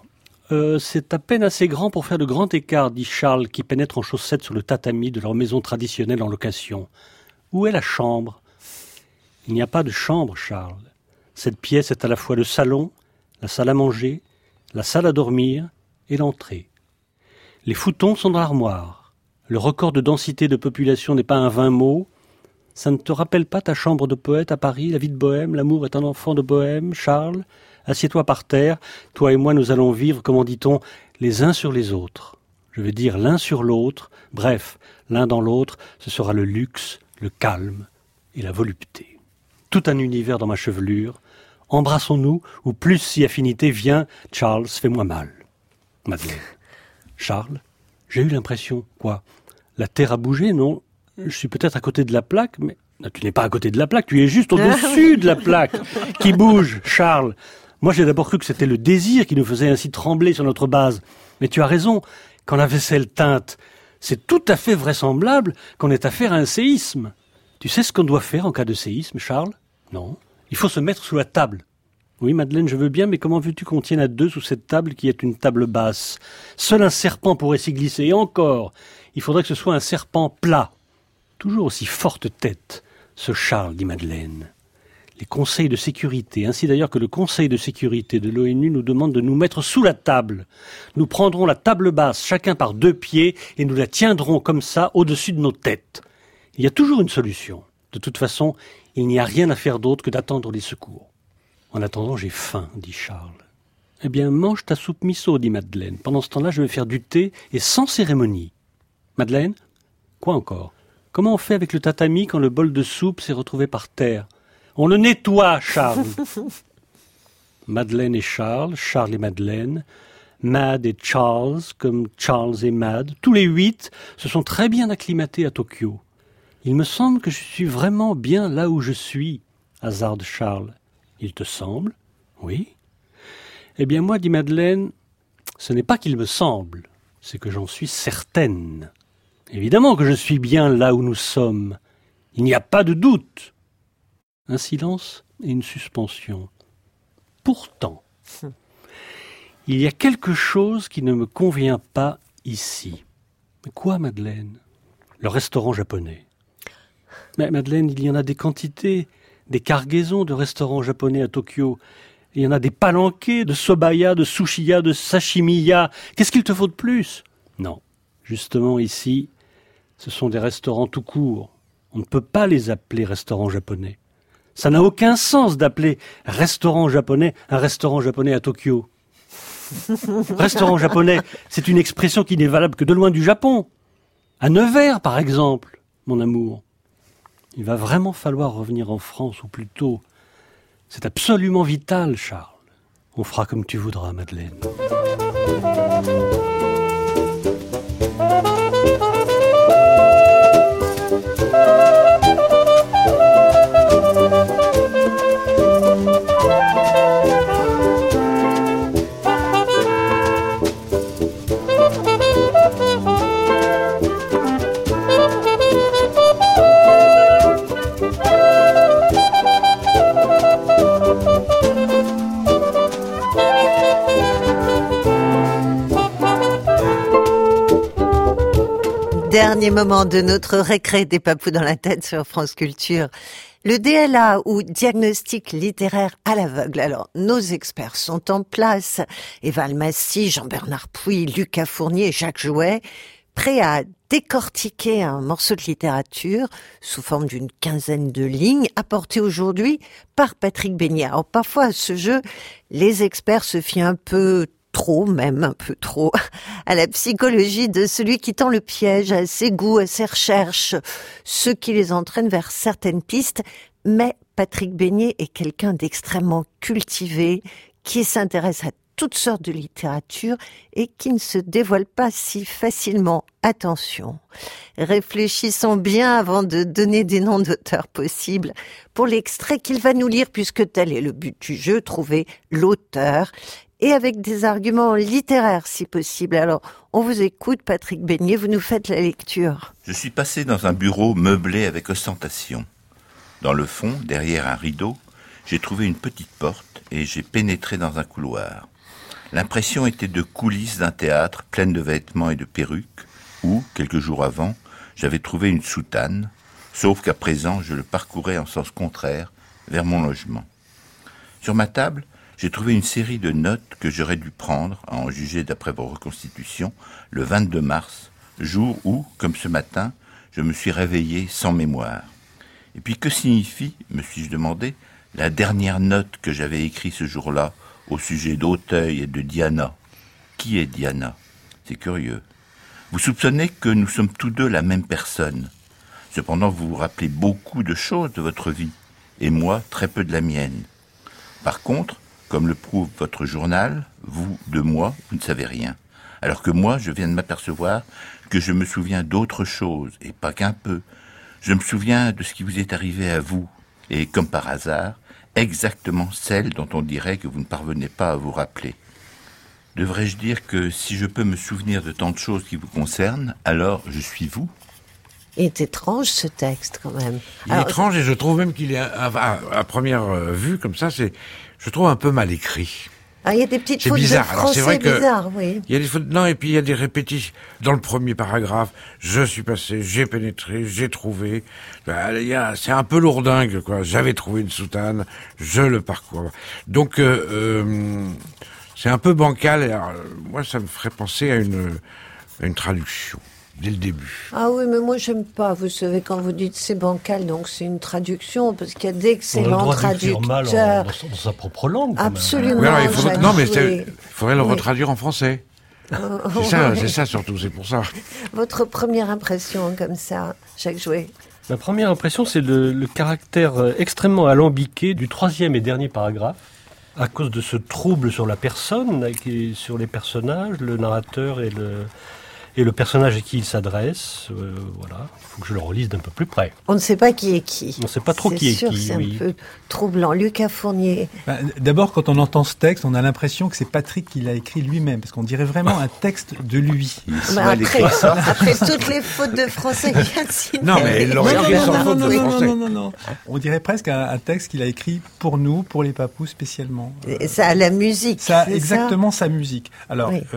C'est à peine assez grand pour faire de grands écarts, dit Charles, qui pénètre en chaussettes sur le tatami de leur maison traditionnelle en location. Où est la chambre ? Il n'y a pas de chambre, Charles. Cette pièce est à la fois le salon, la salle à manger, la salle à dormir et l'entrée. Les foutons sont dans l'armoire. Le record de densité de population n'est pas un 20 mots. Ça ne te rappelle pas ta chambre de poète à Paris, la vie de bohème, l'amour est un enfant de bohème, Charles ? Assieds-toi par terre, toi et moi nous allons vivre, comment dit-on, les uns sur les autres. Je veux dire l'un sur l'autre, bref, l'un dans l'autre, ce sera le luxe, le calme et la volupté. Tout un univers dans ma chevelure. Embrassons-nous, ou plus si affinité vient, Charles, fais-moi mal. Madeleine. Charles, j'ai eu l'impression, quoi ? La terre a bougé, non ? Je suis peut-être à côté de la plaque, mais... Non, tu n'es pas à côté de la plaque, tu es juste au-dessus de la plaque qui bouge, Charles. Moi, j'ai d'abord cru que c'était le désir qui nous faisait ainsi trembler sur notre base. Mais tu as raison, quand la vaisselle teinte, c'est tout à fait vraisemblable qu'on ait affaire à un séisme. Tu sais ce qu'on doit faire en cas de séisme, Charles ? Non. Il faut se mettre sous la table. Oui, Madeleine, je veux bien, mais comment veux-tu qu'on tienne à deux sous cette table qui est une table basse ? Seul un serpent pourrait s'y glisser, et encore, il faudrait que ce soit un serpent plat. Toujours aussi forte tête, ce Charles, dit Madeleine. Les conseils de sécurité, ainsi d'ailleurs que le Conseil de sécurité de l'ONU nous demande de nous mettre sous la table. Nous prendrons la table basse, chacun par 2 pieds, et nous la tiendrons comme ça au-dessus de nos têtes. Il y a toujours une solution. De toute façon, il n'y a rien à faire d'autre que d'attendre les secours. En attendant, j'ai faim, dit Charles. Eh bien, mange ta soupe miso, dit Madeleine. Pendant ce temps-là, je vais faire du thé, et sans cérémonie. Madeleine ? Quoi encore ? Comment on fait avec le tatami quand le bol de soupe s'est retrouvé par terre ? On le nettoie, Charles. Madeleine et Charles, Charles et Madeleine, Mad et Charles, comme Charles et Mad, tous les 8 se sont très bien acclimatés à Tokyo. Il me semble que je suis vraiment bien là où je suis, hasarde Charles. Il te semble ? Oui. Eh bien moi, dit Madeleine, ce n'est pas qu'il me semble, c'est que j'en suis certaine. Évidemment que je suis bien là où nous sommes. Il n'y a pas de doute. Un silence et une suspension. Pourtant, il y a quelque chose qui ne me convient pas ici. Mais quoi, Madeleine ? Le restaurant japonais. Mais Madeleine, il y en a des quantités, des cargaisons de restaurants japonais à Tokyo. Il y en a des palanquets de sobaya, de sushiya, de sashimiya. Qu'est-ce qu'il te faut de plus ? Non, justement ici, ce sont des restaurants tout court. On ne peut pas les appeler restaurants japonais. Ça n'a aucun sens d'appeler restaurant japonais un restaurant japonais à Tokyo. Restaurant japonais, c'est une expression qui n'est valable que de loin du Japon. À Nevers, par exemple, mon amour. Il va vraiment falloir revenir en France, ou plutôt, c'est absolument vital, Charles. On fera comme tu voudras, Madeleine. Dernier moment de notre récré des papous dans la tête sur France Culture. Le DLA ou diagnostic littéraire à l'aveugle. Alors, nos experts sont en place. Eva Almassi, Jean-Bernard Pouy, Lucas Fournier, Jacques Jouet, prêts à décortiquer un morceau de littérature sous forme d'une quinzaine de lignes apportées aujourd'hui par Patrick Beignet. Alors, parfois, à ce jeu, les experts se fient un peu trop, à la psychologie de celui qui tend le piège, à ses goûts, à ses recherches, ce qui les entraîne vers certaines pistes. Mais Patrick Beignet est quelqu'un d'extrêmement cultivé, qui s'intéresse à toutes sortes de littérature et qui ne se dévoile pas si facilement. Attention, réfléchissons bien avant de donner des noms d'auteurs possibles pour l'extrait qu'il va nous lire, puisque tel est le but du jeu, trouver l'auteur, et avec des arguments littéraires si possible. Alors, on vous écoute, Patrick Beignet, vous nous faites la lecture. Je suis passé dans un bureau meublé avec ostentation. Dans le fond, derrière un rideau, j'ai trouvé une petite porte et j'ai pénétré dans un couloir. L'impression était de coulisses d'un théâtre pleine de vêtements et de perruques, où, quelques jours avant, j'avais trouvé une soutane, sauf qu'à présent, je le parcourais en sens contraire, vers mon logement. Sur ma table, j'ai trouvé une série de notes que j'aurais dû prendre, à en juger d'après vos reconstitutions, le 22 mars, jour où, comme ce matin, je me suis réveillé sans mémoire. Et puis que signifie, me suis-je demandé, la dernière note que j'avais écrite ce jour-là au sujet d'Auteuil et de Diana? Qui est Diana? C'est curieux. Vous soupçonnez que nous sommes tous deux la même personne. Cependant, vous vous rappelez beaucoup de choses de votre vie, et moi, très peu de la mienne. Par contre, comme le prouve votre journal, vous, de moi, vous ne savez rien. Alors que moi, je viens de m'apercevoir que je me souviens d'autre chose, et pas qu'un peu. Je me souviens de ce qui vous est arrivé à vous, et comme par hasard, exactement celle dont on dirait que vous ne parvenez pas à vous rappeler. Devrais-je dire que si je peux me souvenir de tant de choses qui vous concernent, alors je suis vous? Il est étrange ce texte quand même. Il est étrange et je trouve même qu'il est, à première vue comme ça, je trouve un peu mal écrit. Ah, il y a des petites fautes bizarre. de français. Alors, c'est vrai bizarres, oui. Il y a des fautes, non, et puis il y a des répétitions. Dans le premier paragraphe, je suis passé, j'ai pénétré, j'ai trouvé. C'est un peu lourdingue, quoi. J'avais trouvé une soutane, je le parcours. Donc, c'est un peu bancal. Alors, moi, ça me ferait penser à une traduction. Dès le début. Ah oui, mais moi j'aime pas. Vous savez, quand vous dites c'est bancal, donc c'est une traduction, parce qu'il y a d'excellents traducteurs. Mal dans sa propre langue. Absolument. Oui, alors, il faudrait le retraduire en français. C'est ça surtout, c'est pour ça. Votre première impression comme ça, Jacques Jouet? Ma première impression, c'est le caractère extrêmement alambiqué du troisième et dernier paragraphe, à cause de ce trouble sur la personne, sur les personnages, le narrateur et le personnage à qui il s'adresse. Voilà, il faut que je le relise d'un peu plus près. On ne sait pas qui est qui. On ne sait pas trop qui est sûr, qui. C'est un peu troublant. Lucas Fournier. D'abord, quand on entend ce texte, on a l'impression que c'est Patrick qui l'a écrit lui-même, parce qu'on dirait vraiment un texte de lui. Après toutes les fautes de français qu'il y a sinon. Non, mais il l'aurait écrit sans faute de français. Non. On dirait presque un texte qu'il a écrit pour nous, pour les papous spécialement. Et ça a la musique. Ça a exactement sa musique. Alors, oui.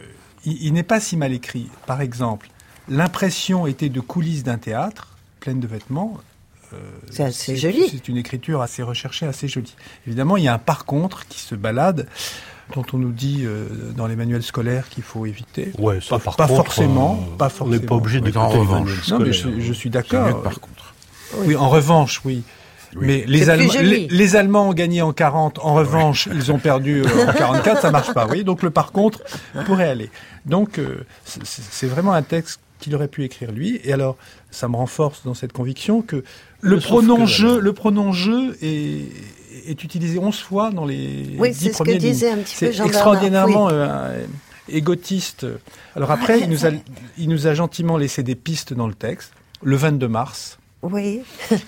Il n'est pas si mal écrit. Par exemple, l'impression était de coulisses d'un théâtre, pleine de vêtements. C'est assez joli. C'est une écriture assez recherchée, assez jolie. Évidemment, il y a un par contre qui se balade, dont on nous dit dans les manuels scolaires qu'il faut éviter. Ouais, ça, pas forcément. On n'est pas obligé de en revanche. Non, mais je suis d'accord. Par contre. Oui, en revanche, oui. Oui. Mais les Allemands ont gagné en 40, en revanche, ils ont perdu en 44, ça marche pas, oui. Donc le par contre pourrait aller. Donc c'est vraiment un texte qu'il aurait pu écrire lui. Et alors, ça me renforce dans cette conviction que le pronom je est utilisé 11 fois dans les 10 premières lignes. Oui, c'est ce que disait un petit peu Jean Bernard. C'est extraordinairement égotiste. Alors après, il nous a gentiment laissé des pistes dans le texte. Le 22 mars. Oui.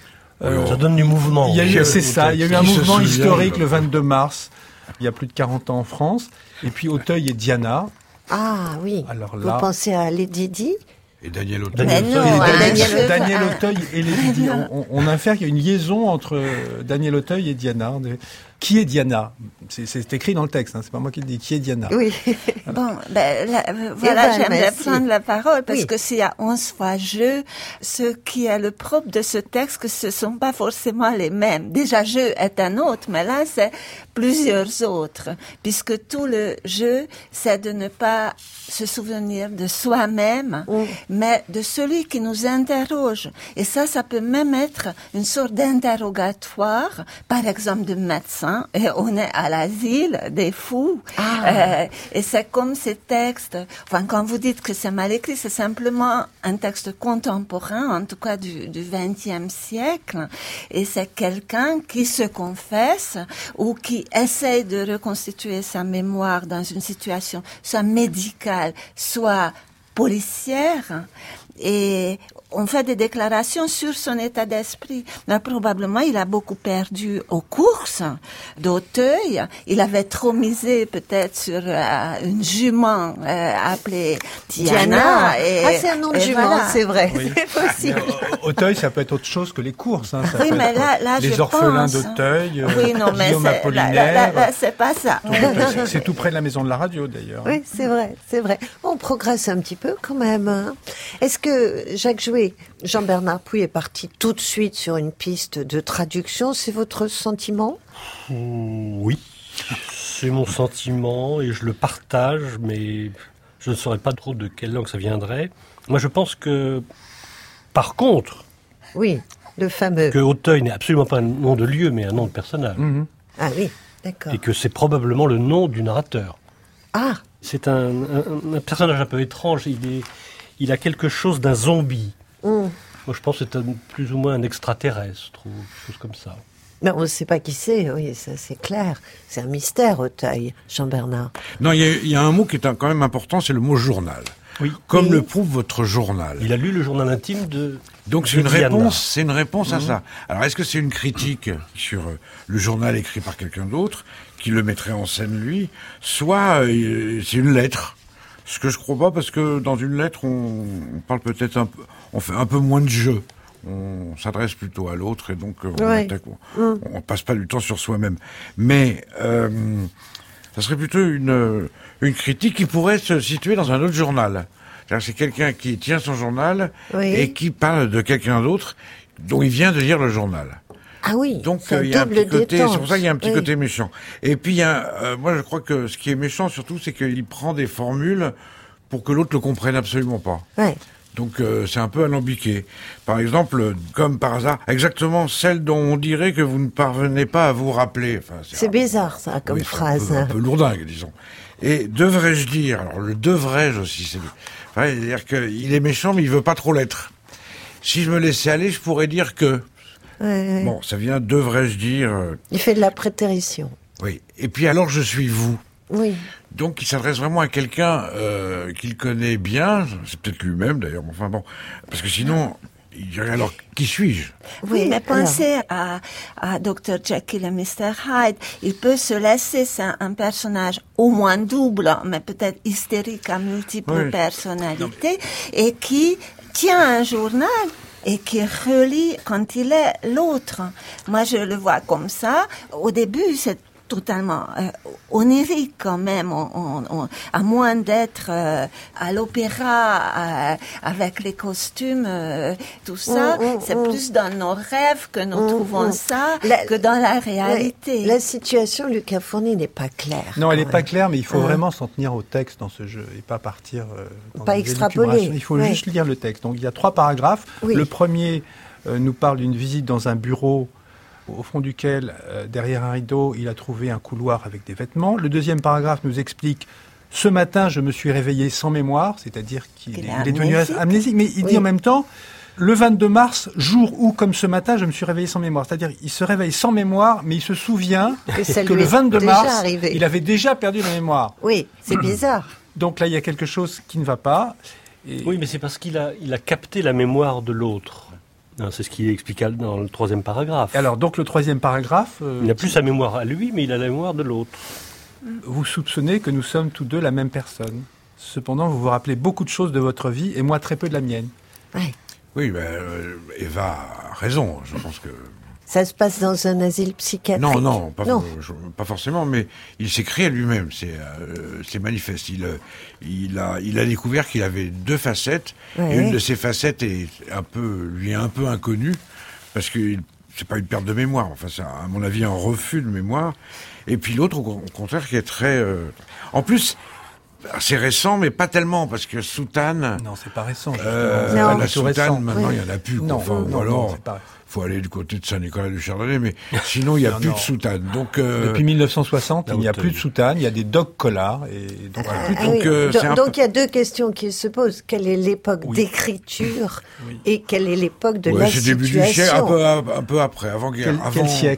Ça donne du mouvement. Il y a eu un mouvement historique le 22 mars, il y a plus de 40 ans en France. Et puis Auteuil et Diana. Ah oui. Alors là, vous pensez à Lady Di? Et Daniel Auteuil. Daniel Auteuil et Lady Di. On infère qu'il y a une liaison entre Daniel Auteuil et Diana. Qui est Diana? C'est écrit dans le texte, c'est pas moi qui le dis. Qui est Diana? Oui. Bon, j'aimerais prendre la parole parce que s'il y a 11 fois je, ce qui est le propre de ce texte, que ce sont pas forcément les mêmes. Déjà, je est un autre, mais là, c'est plusieurs autres, puisque tout le je, c'est de ne pas se souvenir de soi-même, mais de celui qui nous interroge. Et ça peut même être une sorte d'interrogatoire, par exemple de médecin, et on est à l'asile des fous. Et c'est comme ces textes, enfin, quand vous dites que c'est mal écrit, c'est simplement un texte contemporain, en tout cas du XXe siècle, et c'est quelqu'un qui se confesse ou qui essaye de reconstituer sa mémoire dans une situation soit médicale, soit policière, et on fait des déclarations sur son état d'esprit. Mais probablement, il a beaucoup perdu aux courses d'Auteuil. Il avait trop misé peut-être sur une jument appelée Diana. C'est un nom de jument, voilà. C'est vrai, oui. C'est possible. Auteuil, ça peut être autre chose que les courses. Hein. Ça oui, peut mais être là, les orphelins d'Auteuil, oui, non, mais Guillaume Apollinaire. Là, c'est pas ça. C'est tout près de la maison de la radio, d'ailleurs. Oui, c'est vrai. On progresse un petit peu quand même. Hein. Est-ce que Jacques Jouet, Jean-Bernard Puy est parti tout de suite sur une piste de traduction? C'est votre sentiment? Oui, c'est mon sentiment et je le partage, mais je ne saurais pas trop de quelle langue ça viendrait. Moi, je pense que, par contre... Oui, le fameux... Que Auteuil n'est absolument pas un nom de lieu, mais un nom de personnage. Mm-hmm. Ah oui, d'accord. Et que c'est probablement le nom du narrateur. Ah! C'est un personnage un peu étrange. Il a quelque chose d'un zombie. Moi, je pense que c'est plus ou moins un extraterrestre, ou quelque chose comme ça. Mais on ne sait pas qui c'est, oui, ça c'est clair. C'est un mystère, Auteuil, Jean-Bernard. Non, il y a un mot qui est quand même important, c'est le mot journal. Oui. Comme le prouve votre journal. Il a lu le journal intime de... Donc c'est une réponse à ça. Alors est-ce que c'est une critique sur le journal écrit par quelqu'un d'autre, qui le mettrait en scène lui, soit c'est une lettre? Ce que je crois pas, parce que dans une lettre, on parle peut-être on fait un peu moins de jeu. On s'adresse plutôt à l'autre et donc on passe pas du temps sur soi-même. Mais ça serait plutôt une critique qui pourrait se situer dans un autre journal. C'est quelqu'un qui tient son journal et qui parle de quelqu'un d'autre dont il vient de lire le journal. Ah oui, donc il y a un petit côté, c'est pour ça qu'il y a un petit côté méchant. Et puis moi je crois que ce qui est méchant surtout, c'est qu'il prend des formules pour que l'autre le comprenne absolument pas. Ouais. Donc c'est un peu alambiqué. Par exemple, comme par hasard, exactement celle dont on dirait que vous ne parvenez pas à vous rappeler. Enfin, c'est bizarre ça comme phrase. Un peu lourdingue, disons. Et devrais-je dire, alors le devrais-je aussi, c'est-à-dire qu'il est méchant mais il veut pas trop l'être. Si je me laissais aller, je pourrais dire que... Ouais. Bon, ça vient, devrais-je dire... Il fait de la prétérition. Oui. Et puis alors, je suis vous. Oui. Donc, il s'adresse vraiment à quelqu'un qu'il connaît bien. C'est peut-être lui-même, d'ailleurs. Enfin bon, parce que sinon, il dirait alors, qui suis-je? Oui, mais pensez à Dr. Jekyll et Mr. Hyde. Il peut se laisser, c'est un personnage au moins double, mais peut-être hystérique à multiples personnalités, et qui tient un journal et qui relie quand il est l'autre. Moi, je le vois comme ça. Au début, c'est totalement onirique quand même, à moins d'être à l'opéra avec les costumes, tout ça. C'est plus dans nos rêves que nous trouvons ça que dans la réalité. La situation, Lucas Fourny, n'est pas claire. Non, elle n'est pas claire, mais il faut vraiment s'en tenir au texte dans ce jeu et pas partir dans pas extrapoler. Il faut juste lire le texte. Donc il y a 3 paragraphes. Oui. Le premier nous parle d'une visite dans un bureau au fond duquel, derrière un rideau, il a trouvé un couloir avec des vêtements. Le deuxième paragraphe nous explique « Ce matin, je me suis réveillé sans mémoire », c'est-à-dire qu'il est devenu amnésique. Mais il dit en même temps « Le 22 mars, jour où, comme ce matin, je me suis réveillé sans mémoire ». C'est-à-dire il se réveille sans mémoire, mais il se souvient que le 22 mars, il avait déjà perdu la mémoire. Oui, c'est bizarre. Donc là, il y a quelque chose qui ne va pas. Et... Oui, mais c'est parce qu'il a capté la mémoire de l'autre. C'est ce qui est expliqué dans le 3e paragraphe. Alors, donc, le 3e paragraphe... il n'a plus sa mémoire à lui, mais il a la mémoire de l'autre. Vous soupçonnez que nous sommes tous deux la même personne. Cependant, vous vous rappelez beaucoup de choses de votre vie, et moi très peu de la mienne. Ouais. Oui, Eva a raison, je pense que... Ça se passe dans un asile psychiatrique? Non, pas forcément, mais il s'est créé lui-même, c'est manifeste. Il a découvert qu'il avait 2 facettes, et une de ces facettes lui est un peu inconnue, parce que c'est pas une perte de mémoire, enfin c'est à mon avis un refus de mémoire, et puis l'autre au contraire qui est très... En plus... C'est récent, mais pas tellement, parce que Soutane... Non, c'est pas récent. La Soutane, maintenant, il n'y en a plus. Non, alors, faut aller du côté de Saint-Nicolas du Chardonnay, mais sinon, il n'y a plus de Soutane. Donc, depuis 1960, il n'y a plus de Soutane, il y a des Doc Collard. Et donc, il y a 2 questions qui se posent. Quelle est l'époque d'écriture et quelle est l'époque de la situation? C'est début du siècle, un peu après, avant-guerre. Quel siècle?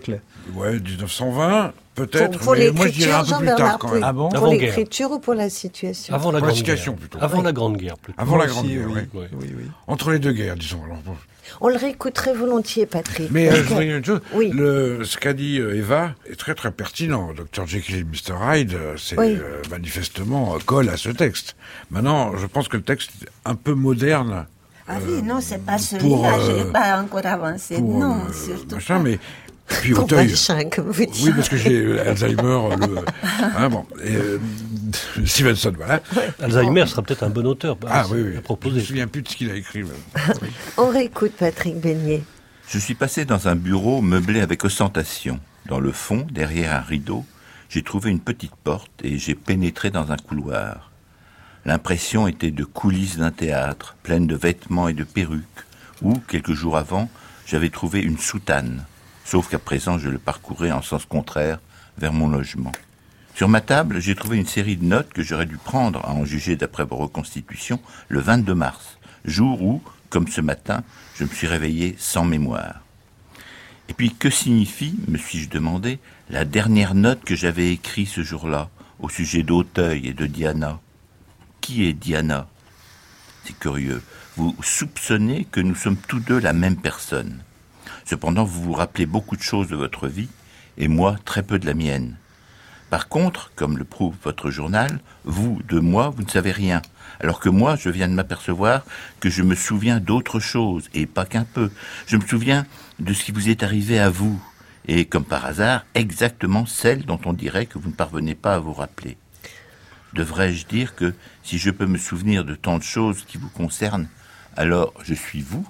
Ouais, 1920, peut-être. Pour mais moi, je dirais l'écriture, un peu plus tard Jean-Bernard quand même. Pouy. Ah bon Pour Avant-guerre. l'écriture ou pour la situation? Avant la Pour la Grande situation, Guerre. plutôt. Avant la Grande Guerre, plutôt. Avant la Moi Grande aussi, Guerre, oui. ouais. Oui. Entre les deux guerres, disons. Alors, bon. On le réécouterait volontiers, Patrick. Mais Parce je que- voudrais dire une chose. Oui. Ce qu'a dit Eva est très très pertinent. Dr Jekyll et Mr Hyde, c'est Oui. manifestement colle à ce texte. Maintenant, je pense que le texte est un peu moderne. Ah oui, non, c'est pas pour, celui-là, j'ai pas encore avancé. pour, Non, surtout machin, pas. mais et puis Pour Auteuil. machin, comme vous dites. Oui, parce que j'ai Alzheimer. Bon. Stevenson, voilà. Alzheimer sera peut-être un bon auteur Ah oui, oui. à Je proposer. me souviens plus de ce qu'il a écrit. On réécoute Patrick Beignet. Je suis passé dans un bureau meublé avec ostentation. Dans le fond, derrière un rideau, j'ai trouvé une petite porte et j'ai pénétré dans un couloir. L'impression était de coulisses d'un théâtre, pleine de vêtements et de perruques, où, quelques jours avant, j'avais trouvé une soutane, sauf qu'à présent je le parcourais en sens contraire vers mon logement. Sur ma table, j'ai trouvé une série de notes que j'aurais dû prendre, à en juger d'après vos reconstitutions, le 22 mars, jour où, comme ce matin, je me suis réveillé sans mémoire. Et puis, que signifie, me suis-je demandé, la dernière note que j'avais écrite ce jour-là, au sujet d'Auteuil et de Diana? Qui est Diana? C'est curieux. Vous soupçonnez que nous sommes tous deux la même personne. Cependant, vous vous rappelez beaucoup de choses de votre vie, et moi, très peu de la mienne. Par contre, comme le prouve votre journal, vous, de moi, vous ne savez rien. Alors que moi, je viens de m'apercevoir que je me souviens d'autre chose, et pas qu'un peu. Je me souviens de ce qui vous est arrivé à vous, et comme par hasard, exactement celle dont on dirait que vous ne parvenez pas à vous rappeler. Devrais-je dire que si je peux me souvenir de tant de choses qui vous concernent, alors je suis vous?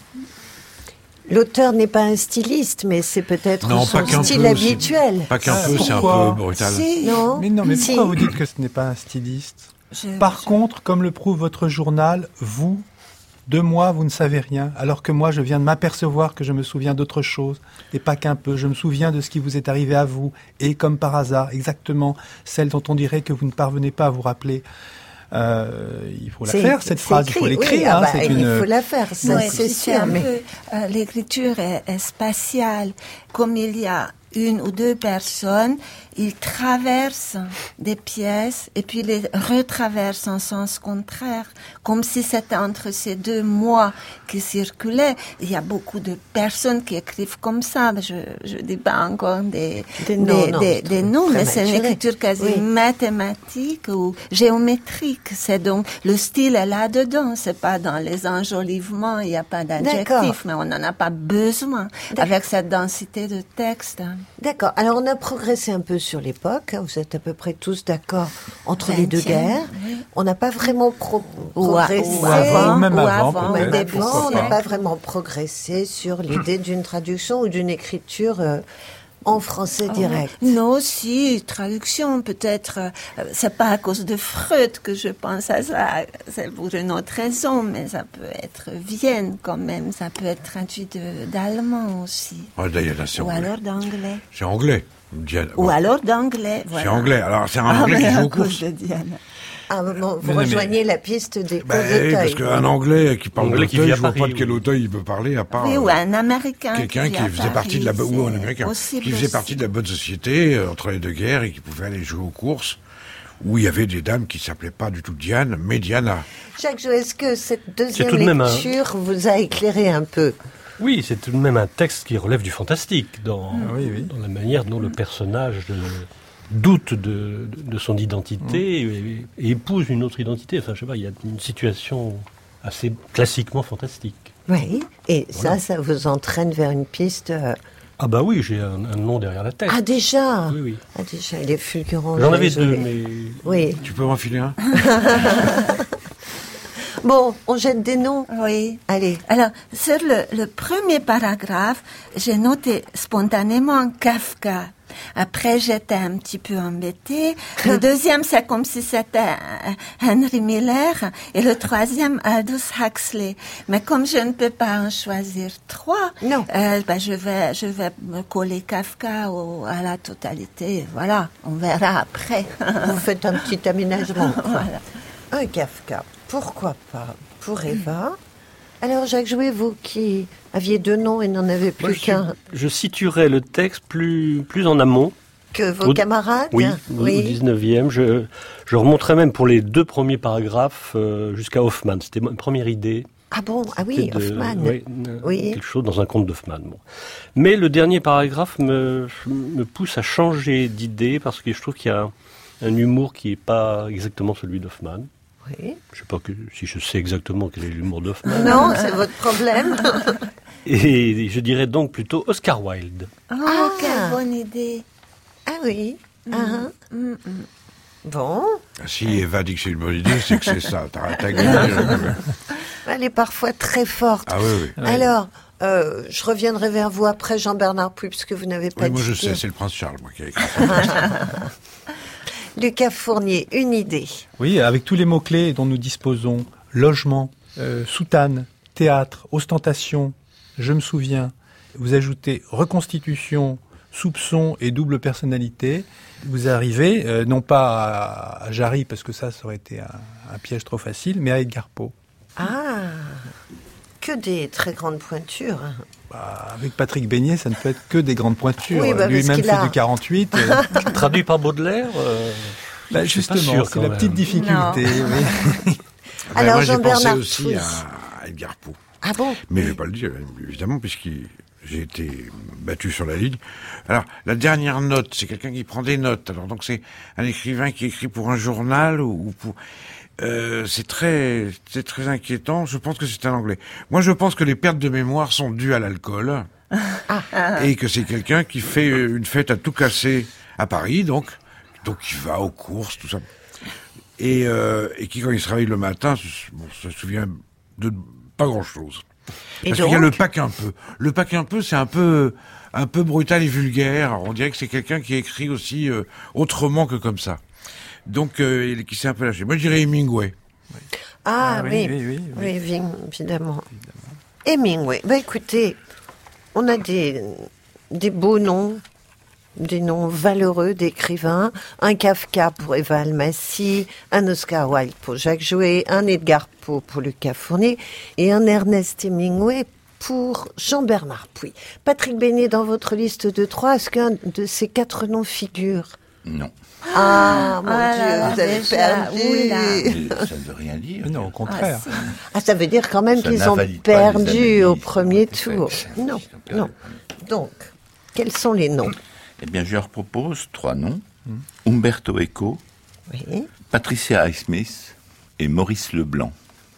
L'auteur n'est pas un styliste, mais c'est peut-être Non, son pas qu'un style peu, habituel. Pas qu'un peu, c'est un pourquoi peu brutal. Si. Non, Mais Si. pourquoi vous dites que ce n'est pas un styliste? Par contre, comme le prouve votre journal, vous, de moi, vous ne savez rien, alors que moi, je viens de m'apercevoir que je me souviens d'autre chose, et pas qu'un peu. Je me souviens de ce qui vous est arrivé à vous, et comme par hasard, exactement celle dont on dirait que vous ne parvenez pas à vous rappeler. Il faut la faire, cette phrase, il faut l'écrire. Oui, hein, c'est il faut la faire, ça, Ouais, c'est tu sais, sûr. un Mais... peu, l'écriture est spatiale. Comme il y a une ou deux personnes, ils traversent des pièces et puis les retraversent en sens contraire, comme si c'était entre ces deux mots qui circulaient. Il y a beaucoup de personnes qui écrivent comme ça. Je dis pas encore des noms, mais c'est une écriture quasi mathématique ou géométrique. C'est donc le style est là-dedans. C'est pas dans les enjolivements. Il n'y a pas d'adjectif, mais on n'en a pas besoin avec cette densité de texte. D'accord. Alors, on a progressé un peu sur l'époque. Vous êtes à peu près tous d'accord entre les deux guerres. Oui. On n'a pas vraiment progressé. Ou avant, même avant, Même peut-être. avant, on n'a pas vraiment progressé sur l'idée d'une traduction ou d'une écriture en français direct. Non, si, traduction, peut-être, c'est pas à cause de Freud que je pense à ça, c'est pour une autre raison, mais ça peut être Vienne quand même, ça peut être traduit d'allemand aussi. Oh, Diana, c'est Ou anglais. alors d'anglais. C'est anglais. Diana. Ou alors d'anglais, voilà. C'est anglais. Alors, c'est un anglais qui joue à aux cause courses. de Diana. Ah, bon, vous Mais non, rejoignez la piste des causes Oui, d'Auteuil. parce qu'un anglais qui parle Anglais qui d'Auteuil, vit à je vois Paris, pas de quel oui. Auteuil il peut parler, à part Oui, ou un Américain. quelqu'un qui faisait partie de la ou un Américain aussi qui faisait partie de la bonne société entre les deux guerres et qui pouvait aller jouer aux courses où il y avait des dames qui s'appelaient pas du tout Diane, mais Diana. Jacques Jo, est-ce que cette deuxième tout de même lecture vous a éclairé un peu? Oui, c'est tout de même un texte qui relève du fantastique dans Oui. la manière dont le personnage doute de son identité et épouse une autre identité. Enfin, je sais pas, il y a une situation assez classiquement fantastique. Oui, et Voilà. ça vous entraîne vers une piste... Ah bah oui, j'ai un nom derrière la tête. Ah, déjà Oui, oui. Ah, déjà, il est fulgurant. J'en avais désolé. deux, mais... Oui. Tu peux m'en filer un? Bon, on jette des noms. Oui. Allez. Alors, sur le premier paragraphe, j'ai noté spontanément Kafka. Après, j'étais un petit peu embêtée. Le deuxième, c'est comme si c'était Henry Miller. Et le troisième, Aldous Huxley. Mais comme je ne peux pas en choisir trois, je vais me coller Kafka à la totalité. Voilà, on verra après. Vous faites un petit aménagement. Voilà. Un Kafka, pourquoi pas? Pour Eva, Alors, Jacques Jouet, vous qui aviez 2 noms et n'en avez plus qu'un. Je situerais le texte plus en amont. Que vos camarades? Oui, au 19e. Je remonterais même pour les 2 premiers paragraphes jusqu'à Hoffmann. C'était ma première idée. Ah bon? Ah oui, Hoffmann. Oui. Quelque chose dans un conte d'Hoffmann. Bon. Mais le dernier paragraphe me pousse à changer d'idée parce que je trouve qu'il y a un humour qui n'est pas exactement celui d'Hoffmann. Oui. Je ne sais pas si je sais exactement quel est l'humour d'Hoffmann. Non, c'est votre problème. Et je dirais donc plutôt Oscar Wilde. Oh, quelle bonne idée. Ah oui. Bon. Si Eva dit que c'est une bonne idée, c'est que c'est ça. T'as gagné. Elle est parfois très forte. Ah oui. Alors, je reviendrai vers vous après Jean-Bernard Puy, parce que vous n'avez pas dit. Moi je sais, c'est le prince Charles, moi, qui a écrit. Lucas Fournier, une idée. Oui, avec tous les mots-clés dont nous disposons, logement, soutane, théâtre, ostentation, je me souviens, vous ajoutez reconstitution, soupçon et double personnalité, vous arrivez, non pas à Jarry, parce que ça aurait été un piège trop facile, mais à Edgar Poe. Ah, que des très grandes pointures. Avec Patrick Beignet, ça ne peut être que des grandes pointures. Oui, lui-même fait du 48. Traduit par Baudelaire justement, c'est la petite difficulté. Oui. Alors, moi, j'ai pensé Jean-Bernard aussi Puy. à Edgar Poe. Ah bon? Mais je ne vais pas le dire, évidemment, puisque j'ai été battu sur la ligne. Alors, la dernière note, c'est quelqu'un qui prend des notes. Alors, donc, c'est un écrivain qui écrit pour un journal ou pour... c'est très inquiétant. Je pense que c'est un Anglais. Moi, je pense que les pertes de mémoire sont dues à l'alcool. Et que c'est quelqu'un qui fait une fête à tout casser à Paris, donc il va aux courses, tout ça. Et qui, quand il se réveille le matin, se souvient de pas grand-chose. Parce qu'il y a le pack un peu. Le pack un peu, c'est un peu brutal et vulgaire. Alors, on dirait que c'est quelqu'un qui écrit aussi autrement que comme ça. Donc, qui s'est un peu lâché. Moi, je dirais Hemingway. Oui, évidemment. Hemingway. Écoutez, on a des beaux noms, des noms valeureux d'écrivains. Un Kafka pour Eva Almasy, un Oscar Wilde pour Jacques Jouet, un Edgar Poe pour Lucas Fournier et un Ernest Hemingway pour Jean-Bernard Puy. Patrick Beignet, dans votre liste de 3, est-ce qu'un de ces 4 noms figure? Non. Ah, mon Dieu, vous avez perdu. Ça ne veut rien dire. Non, au contraire. Ça veut dire quand même Ça qu'ils ont n'invalide pas les perdu analyses au premier tour. Non. Donc, quels sont les noms? Eh bien, je leur propose 3 noms. Umberto Eco, Patricia Highsmith et Maurice Leblanc.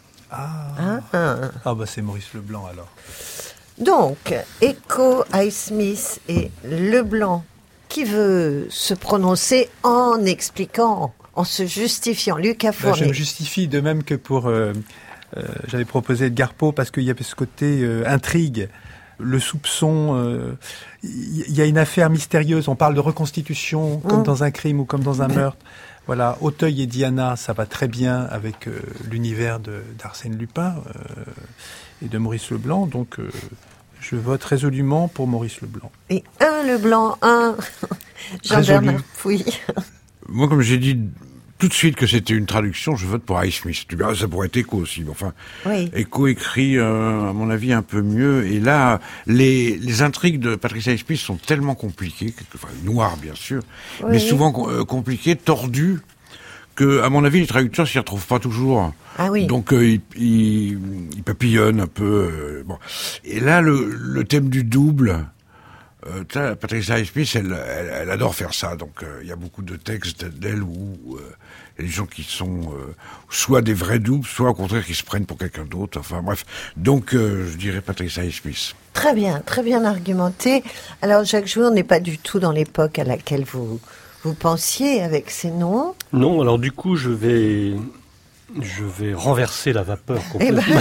C'est Maurice Leblanc, alors. Donc, Eco, Highsmith et Leblanc. Qui veut se prononcer en expliquant, en se justifiant? Lucas Fournier. Je me justifie, de même que pour... j'avais proposé Edgar Poe, parce qu'il y avait ce côté intrigue, le soupçon. Il y a une affaire mystérieuse, on parle de reconstitution, comme dans un crime ou comme dans un meurtre. Voilà, Auteuil et Diana, ça va très bien avec l'univers d'Arsène Lupin et de Maurice Leblanc, donc... je vote résolument pour Maurice Leblanc. Et un Leblanc, un Jean-Bernard Puy. Moi, comme j'ai dit tout de suite que c'était une traduction, je vote pour Highsmith. Tu verras, ça pourrait être Eco aussi. Enfin, Eco écrit, à mon avis, un peu mieux. Et là, les intrigues de Patricia Highsmith sont tellement compliquées, noires bien sûr, mais souvent compliquées, tordues, que, à mon avis, les traducteurs s'y retrouvent pas toujours. Ah oui. Donc il papillonne un peu. Bon. Et là, le thème du double, Patricia Highsmith, elle adore faire ça. Donc il y a beaucoup de textes d'elle où il y a des gens qui sont soit des vrais doubles, soit au contraire qui se prennent pour quelqu'un d'autre. Enfin bref. Donc je dirais Patricia Highsmith. Très bien argumenté. Alors Jacques Jouet, on n'est pas du tout dans l'époque à laquelle vous pensiez avec ces noms. Non, alors du coup, je vais renverser la vapeur complètement.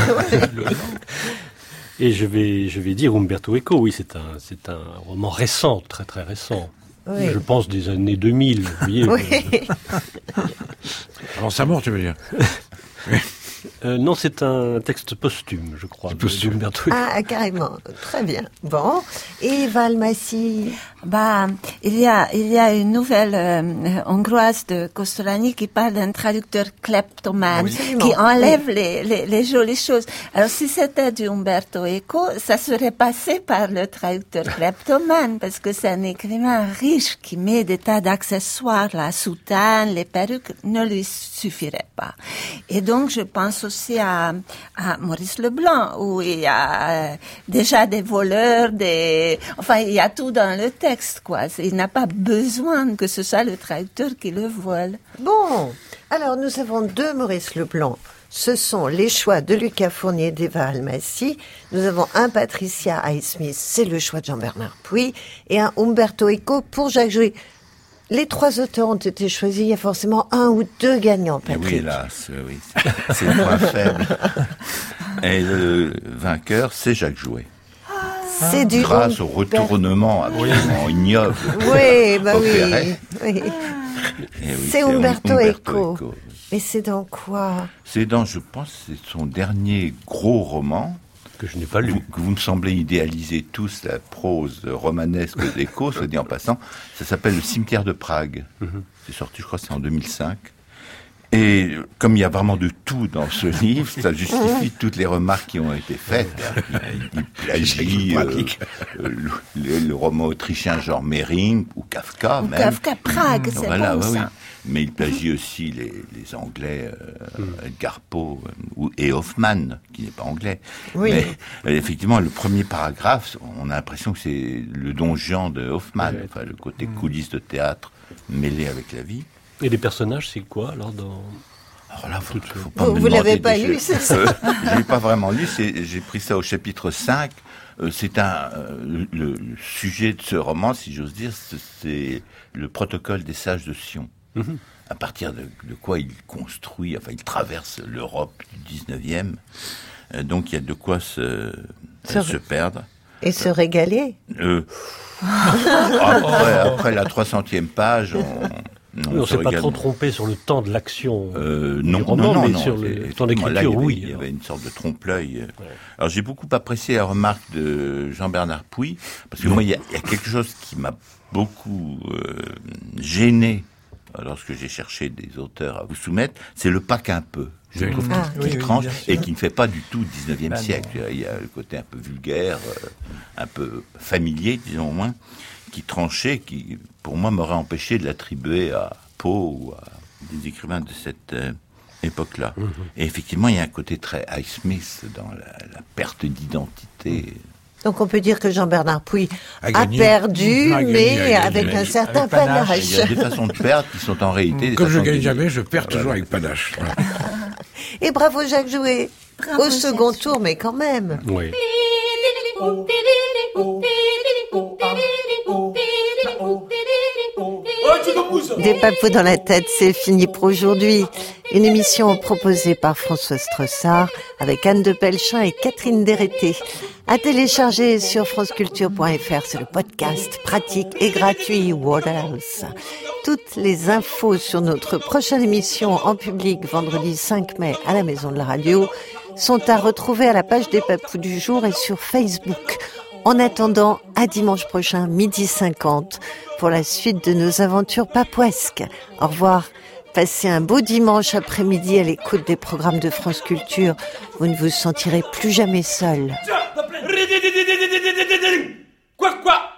Et je vais dire Umberto Eco. Oui, c'est un roman récent, très très récent. Oui. Je pense des années 2000, vous voyez. Avant sa mort, tu veux dire? Non, c'est un texte posthume, je crois, d'Umberto Eco. Ah, carrément. Très bien. Bon. Et Eva Almasy? Il y a une nouvelle hongroise de Kostolany qui parle d'un traducteur kleptomane qui enlève les jolies choses. Alors si c'était du Umberto Eco, ça serait passé par le traducteur kleptomane parce que c'est un écrivain riche qui met des tas d'accessoires, la soutane, les perruques ne lui suffiraient pas. Et donc je pense aussi à Maurice Leblanc où il y a déjà des voleurs, il y a tout dans le texte. Il n'a pas besoin que ce soit le traducteur qui le vole. Bon, alors nous avons 2 Maurice Leblanc. Ce sont les choix de Lucas Fournier et d'Eva Almassi. Nous avons un Patricia Highsmith, c'est le choix de Jean-Bernard Puy, et un Umberto Eco pour Jacques Jouy. Les 3 auteurs ont été choisis, il y a forcément 1 ou 2 gagnants, Patrick. Oui, hélas, oui. C'est le point faible. Et le vainqueur, c'est Jacques Jouet. C'est du grâce au retournement absolument ignoble. Oui, opéré. oui. C'est Umberto Eco. Mais c'est dans quoi? C'est dans, je pense, c'est son dernier gros roman. Que je n'ai pas lu. Que vous me semblez idéaliser tous la prose romanesque d'Eco, soit dit en passant. Ça s'appelle Le cimetière de Prague. C'est sorti, je crois, c'est en 2005. Et comme il y a vraiment de tout dans ce livre, ça justifie toutes les remarques qui ont été faites. Il plagie le roman autrichien genre Mehring ou Kafka même. Kafka, Prague, c'est voilà, bon ça. Oui. Mais il plagie aussi les Anglais, Edgar Poe et Hoffmann, qui n'est pas anglais. Oui. Mais effectivement, le premier paragraphe, on a l'impression que c'est le Don Juan de Hoffmann, enfin, le côté coulisses de théâtre mêlé avec la vie. Et les personnages, c'est quoi alors Alors là, faut pas me vous l'avez demander pas lu, c'est ça? Je l'ai pas vraiment lu. J'ai pris ça au chapitre 5. C'est le sujet de ce roman, si j'ose dire, c'est le protocole des sages de Sion. À partir de quoi il construit, enfin, il traverse l'Europe du 19e. Donc il y a de quoi se perdre. Et se régaler. Après la 300e page, on ne s'est pas trop trompé sur le temps de l'action du roman, mais sur le temps d'écriture, oui. Il y avait une sorte de trompe-l'œil. Alors j'ai beaucoup apprécié la remarque de Jean-Bernard Puy, parce que moi, il y a quelque chose qui m'a beaucoup gêné lorsque j'ai cherché des auteurs à vous soumettre, c'est le pas qu'un peu. Je trouve qu'il tranche et qui ne fait pas du tout 19e siècle. Il y a le côté un peu vulgaire, un peu familier, disons au moins, qui tranchait, qui, pour moi, m'aurait empêché de l'attribuer à Poe ou à des écrivains de cette époque-là. Et effectivement, il y a un côté très Highsmith dans la perte d'identité. Donc on peut dire que Jean-Bernard Puy a perdu, mais avec un certain panache. Il y a des façons de perdre qui sont en réalité... Comme je gagne jamais, je perds toujours avec panache. Voilà. Et bravo Jacques Jouet, au second tour, mais quand même. Oui. Des papous dans la tête, c'est fini pour aujourd'hui. Une émission proposée par François Strossard avec Anne de Pelchin et Catherine Dérété. À télécharger sur franceculture.fr, c'est le podcast pratique et gratuit What Else. Toutes les infos sur notre prochaine émission en public vendredi 5 mai à la Maison de la Radio sont à retrouver à la page des papous du jour et sur Facebook. En attendant, à dimanche prochain, 12h50, pour la suite de nos aventures papouesques. Au revoir. Passez un beau dimanche après-midi à l'écoute des programmes de France Culture. Vous ne vous sentirez plus jamais seul. Quoi